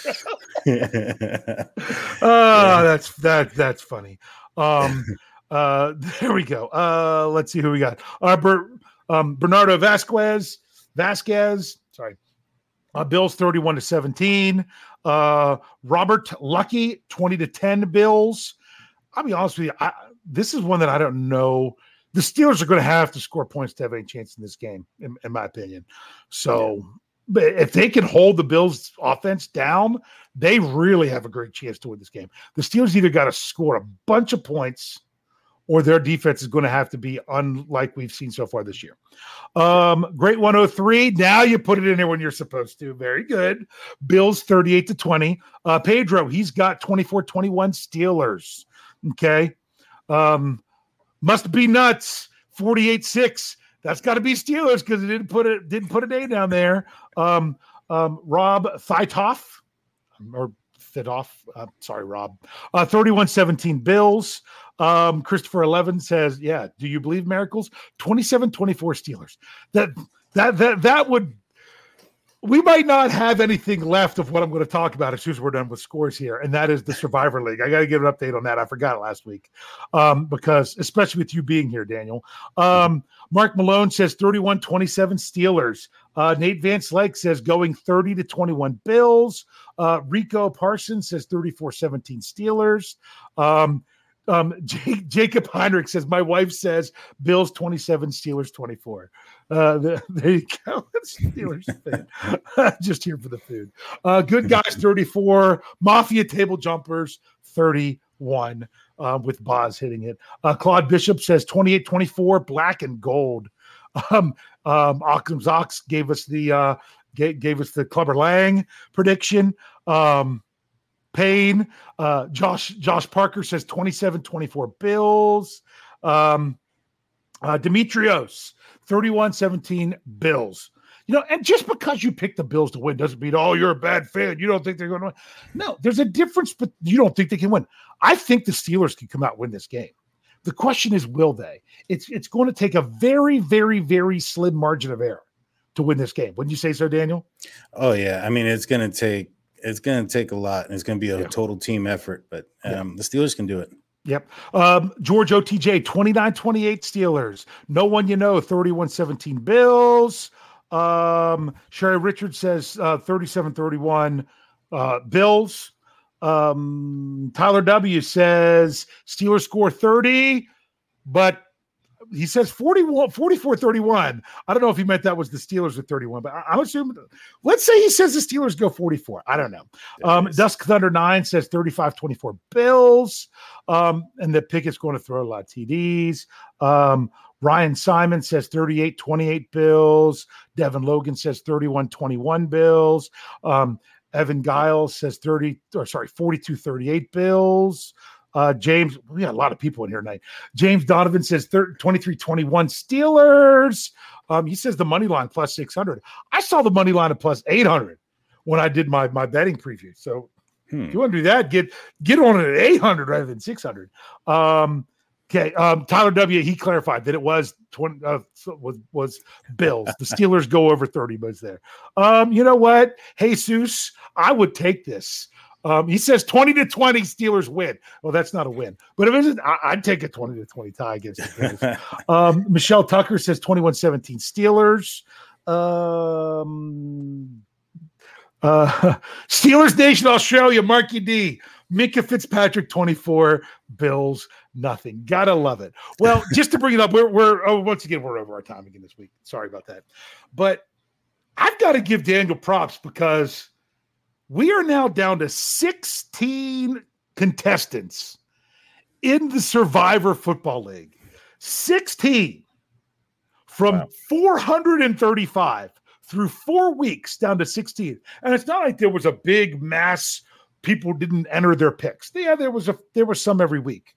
Oh, that's that that's funny. Um, uh, there we go. Uh, let's see who we got. Uh, Ber, um, Bernardo Vasquez, Vasquez. Sorry. Uh, Bills thirty-one to seventeen. Uh, Robert Lucky twenty to ten. Bills. I'll be honest with you. I, this is one that I don't know. The Steelers are going to have to score points to have any chance in this game, in, in my opinion. So, but if they can hold the Bills' offense down, they really have a great chance to win this game. The Steelers either got to score a bunch of points or their defense is going to have to be unlike we've seen so far this year. Um, Great one oh three. Now you put it in there when you're supposed to. Very good. Bills thirty-eight to twenty. Uh, Pedro, he's got twenty-four twenty-one Steelers. Okay. Um, must be nuts. forty-eight six. That's got to be Steelers because it didn't put it didn't put a day down there. Um, um, Rob Theitoff or Theitoff. Uh, sorry, Rob. Uh, thirty-one seventeen Bills. Um, Christopher eleven says, yeah, do you believe miracles? twenty-seven twenty-four Steelers. That that that that would we might not have anything left of what I'm going to talk about as soon as we're done with scores here, and that is the Survivor League. I got to get an update on that. I forgot it last week um, because, especially with you being here, Daniel. Um, Mark Malone says thirty-one twenty-seven Steelers. Uh, Nate Van Slyke says going thirty to twenty-one Bills. Uh, Rico Parsons says thirty-four seventeen Steelers. Um, Um, J- Jacob Heinrich says, my wife says Bills twenty-seven, Steelers twenty-four. Uh, the, there you go. Steelers fan. Just here for the food. Uh, good guys thirty-four, Mafia table jumpers thirty-one, uh, with Boz hitting it. Uh, Claude Bishop says twenty-eight twenty-four, black and gold. Um, um, Occam's Ox gave us the uh, gave, gave us the Clubber Lang prediction. Um, Payne, uh, Josh Josh Parker says twenty-seven twenty-four Bills. Um, uh, Demetrios, thirty-one seventeen Bills. You know, and just because you pick the Bills to win doesn't mean, oh, you're a bad fan. You don't think they're going to win. No, there's a difference, but you don't think they can win. I think the Steelers can come out and win this game. The question is, will they? It's it's going to take a very, very, very slim margin of error to win this game. Wouldn't you say so, Daniel? Oh, yeah. I mean, it's going to take It's going to take a lot, and it's going to be a yeah. total team effort, but um, yeah. the Steelers can do it. Yep. Um, George O T J, twenty-nine twenty-eight Steelers. No one you know, thirty-one seventeen Bills. Um, Sherry Richards says uh, thirty-seven thirty-one uh, Bills. Um, Tyler W. says Steelers score thirty, but he says forty-one, forty-four thirty-one. I don't know if he meant that was the Steelers with thirty-one, but I, I'm assuming. Let's say he says the Steelers go forty-four. I don't know. Um, Dusk Thunder nine says thirty-five twenty-four Bills. Um, and that Pickett's going to throw a lot of T Ds. Um, Ryan Simon says thirty-eight twenty-eight Bills. Devin Logan says thirty-one twenty-one Bills. Um, Evan Giles says thirty, or sorry, forty-two thirty-eight Bills. Uh, James, we got a lot of people in here tonight. James Donovan says twenty-three twenty-one Steelers. Um, he says the money line plus six hundred. I saw the money line at plus eight hundred when I did my, my betting preview. So hmm. if you want to do that, get get on it at eight hundred rather than six hundred. Um, okay, um, Tyler W. He clarified that it was twenty uh, was was Bills. The Steelers go over thirty, but it's there. Um, you know what, Jesus, I would take this. Um, he says twenty to twenty Steelers win. Well, that's not a win, but if it isn't, I, I'd take a twenty to twenty tie against the Bills. um, Michelle Tucker says twenty-one seventeen Steelers. Um, uh, Steelers Nation Australia, Marky D, Minka Fitzpatrick twenty-four, Bills nothing. Gotta love it. Well, just to bring it up, we're we're oh, once again we're over our time again this week. Sorry about that, but I've got to give Daniel props because we are now down to sixteen contestants in the Survivor Football League. sixteen from wow. four hundred thirty-five through four weeks down to sixteen. And it's not like there was a big mass people didn't enter their picks. Yeah, there was a there was some every week.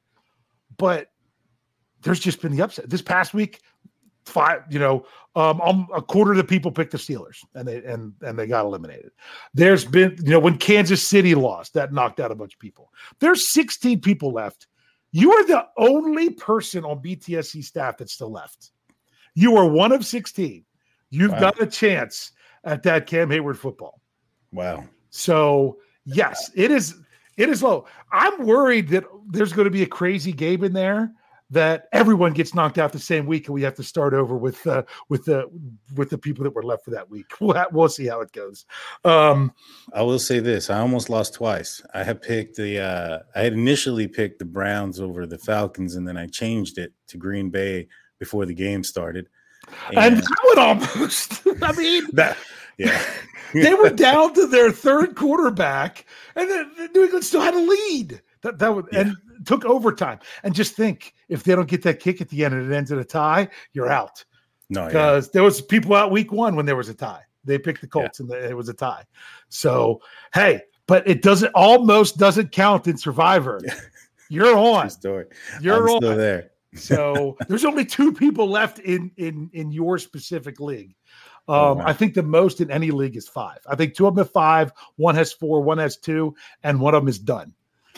But there's just been the upset. This past week, five, you know, um, um, a quarter of the people picked the Steelers, and they and and they got eliminated. There's been, you know, when Kansas City lost, that knocked out a bunch of people. There's sixteen people left. You are the only person on B T S C staff that's still left. You are one of sixteen. You've wow. got a chance at that Cam Hayward football. Wow. So yes, it is. It is low. I'm worried that there's going to be a crazy game in there, that everyone gets knocked out the same week, and we have to start over with uh, with the with the people that were left for that week. We'll, ha- we'll see how it goes. Um, I will say this: I almost lost twice. I had picked the uh, I had initially picked the Browns over the Falcons, and then I changed it to Green Bay before the game started. And, and that would almost. I mean, that yeah, they were down to their third quarterback, and then New England still had a lead. That that would yeah. and took overtime. And just think, if they don't get that kick at the end and it ends in a tie, you're out. No, because yeah. there was people out week one when there was a tie. They picked the Colts yeah. and the, it was a tie. So hey, but it doesn't almost doesn't count in Survivor. You're on. Story. You're I'm on. Still there. So there's only two people left in in in your specific league. Um, oh, wow. I think the most in any league is five. I think two of them have five, one has four, one has two, and one of them is done.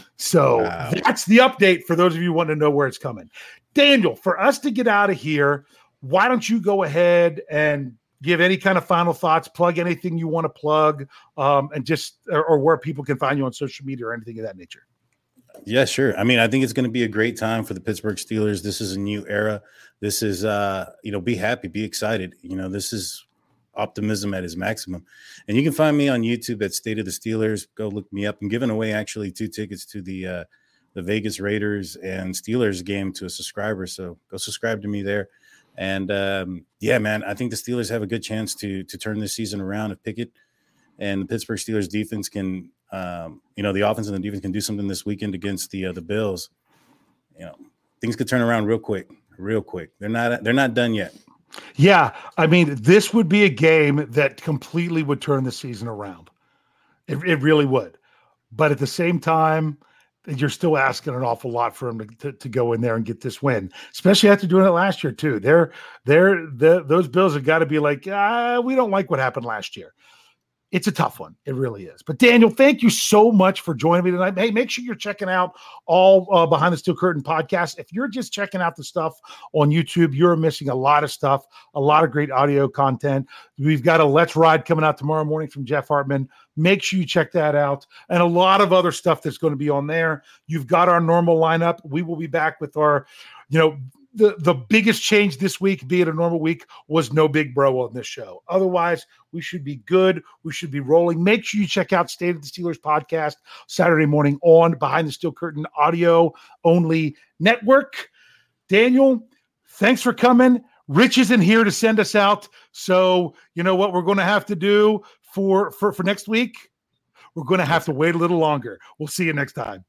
So wow. that's the update for those of you who want to know where it's coming. Daniel, for us to get out of here, why don't you go ahead and give any kind of final thoughts, plug anything you want to plug, um, and just or, or where people can find you on social media or anything of that nature. Yeah, sure. I mean, I think it's going to be a great time for the Pittsburgh Steelers. This is a new era. This is, uh, you know, be happy, be excited. You know, this is optimism at its maximum. And you can find me on YouTube at State of the Steelers. Go look me up. I'm giving away actually two tickets to the uh, the Vegas Raiders and Steelers game to a subscriber. So go subscribe to me there. And um, yeah, man, I think the Steelers have a good chance to to turn this season around if Pickett and the Pittsburgh Steelers defense can, um, you know, the offense and the defense can do something this weekend against the uh, the Bills. You know, things could turn around real quick, real quick. They're not they're not done yet. Yeah, I mean, this would be a game that completely would turn the season around. It, it really would. But at the same time, you're still asking an awful lot for them to, to, to go in there and get this win, especially after doing it last year too. They're, they're, the, those Bills have got to be like, ah, we don't like what happened last year. It's a tough one. It really is. But Daniel, thank you so much for joining me tonight. Hey, make sure you're checking out all uh, Behind the Steel Curtain podcasts. If you're just checking out the stuff on YouTube, you're missing a lot of stuff, a lot of great audio content. We've got a Let's Ride coming out tomorrow morning from Jeff Hartman. Make sure you check that out. And a lot of other stuff that's going to be on there. You've got our normal lineup. We will be back with our, you know, The the biggest change this week, be it a normal week, was no Big Bro on this show. Otherwise, we should be good. We should be rolling. Make sure you check out State of the Steelers podcast Saturday morning on Behind the Steel Curtain audio only network. Daniel, thanks for coming. Rich isn't here to send us out. So you know what we're going to have to do for, for, for next week? We're going to have to wait a little longer. We'll see you next time.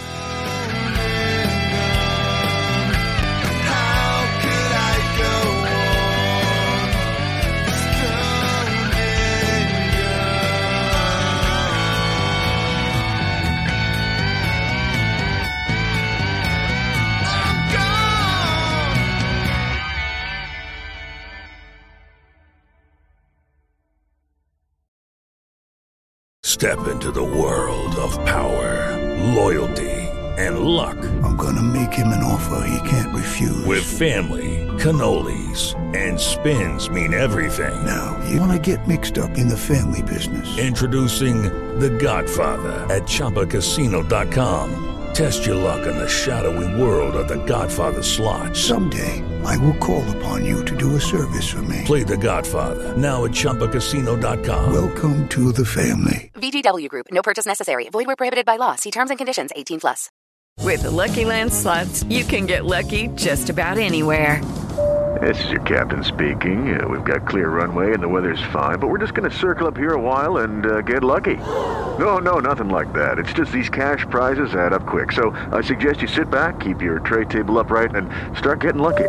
Step into the world of power, loyalty, and luck. I'm gonna make him an offer he can't refuse. With family, cannolis, and spins mean everything. Now, you wanna get mixed up in the family business. Introducing The Godfather at Chumba Casino dot com. Test your luck in the shadowy world of The Godfather slot. Someday, I will call upon you to do a service for me. Play The Godfather now at Chumba Casino dot com. Welcome to the family. V G W Group. No purchase necessary. Void where prohibited by law. See terms and conditions. eighteen plus. With the Lucky Land Slots, you can get lucky just about anywhere. This is your captain speaking. Uh, we've got clear runway and the weather's fine, but we're just going to circle up here a while and uh, get lucky. No, no, nothing like that. It's just these cash prizes add up quick. So I suggest you sit back, keep your tray table upright, and start getting lucky.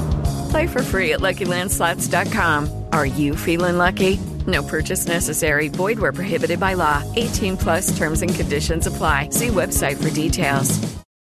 Play for free at Lucky Land Slots dot com. Are you feeling lucky? No purchase necessary. Void where prohibited by law. eighteen plus terms and conditions apply. See website for details.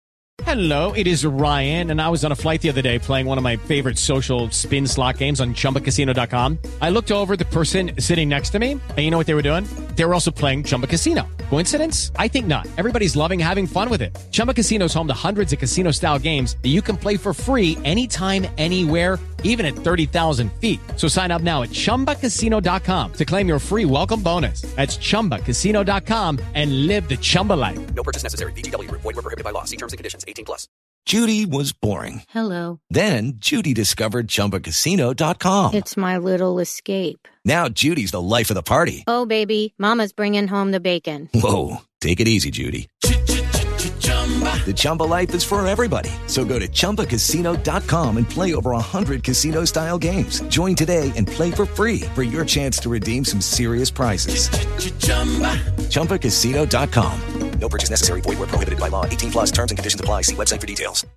Hello, it is Ryan, and I was on a flight the other day playing one of my favorite social spin slot games on Chumba Casino dot com. I looked over at the person sitting next to me, and you know what they were doing? They were also playing Chumba Casino. Coincidence? I think not. Everybody's loving having fun with it. Chumba Casino is home to hundreds of casino-style games that you can play for free anytime, anywhere, even at thirty thousand feet. So sign up now at Chumba Casino dot com to claim your free welcome bonus. That's Chumba Casino dot com and live the Chumba life. No purchase necessary. V G W Group. Void where prohibited by law. See terms and conditions. eighteen plus. Judy was boring. Hello. Then Judy discovered Chumba Casino dot com. It's my little escape. Now Judy's the life of the party. Oh, baby, mama's bringing home the bacon. Whoa, take it easy, Judy. The Chumba life is for everybody. So go to Chumba Casino dot com and play over one hundred casino-style games. Join today and play for free for your chance to redeem some serious prizes. Chumba Casino dot com. No purchase necessary. Void where prohibited by law. eighteen plus terms and conditions apply. See website for details.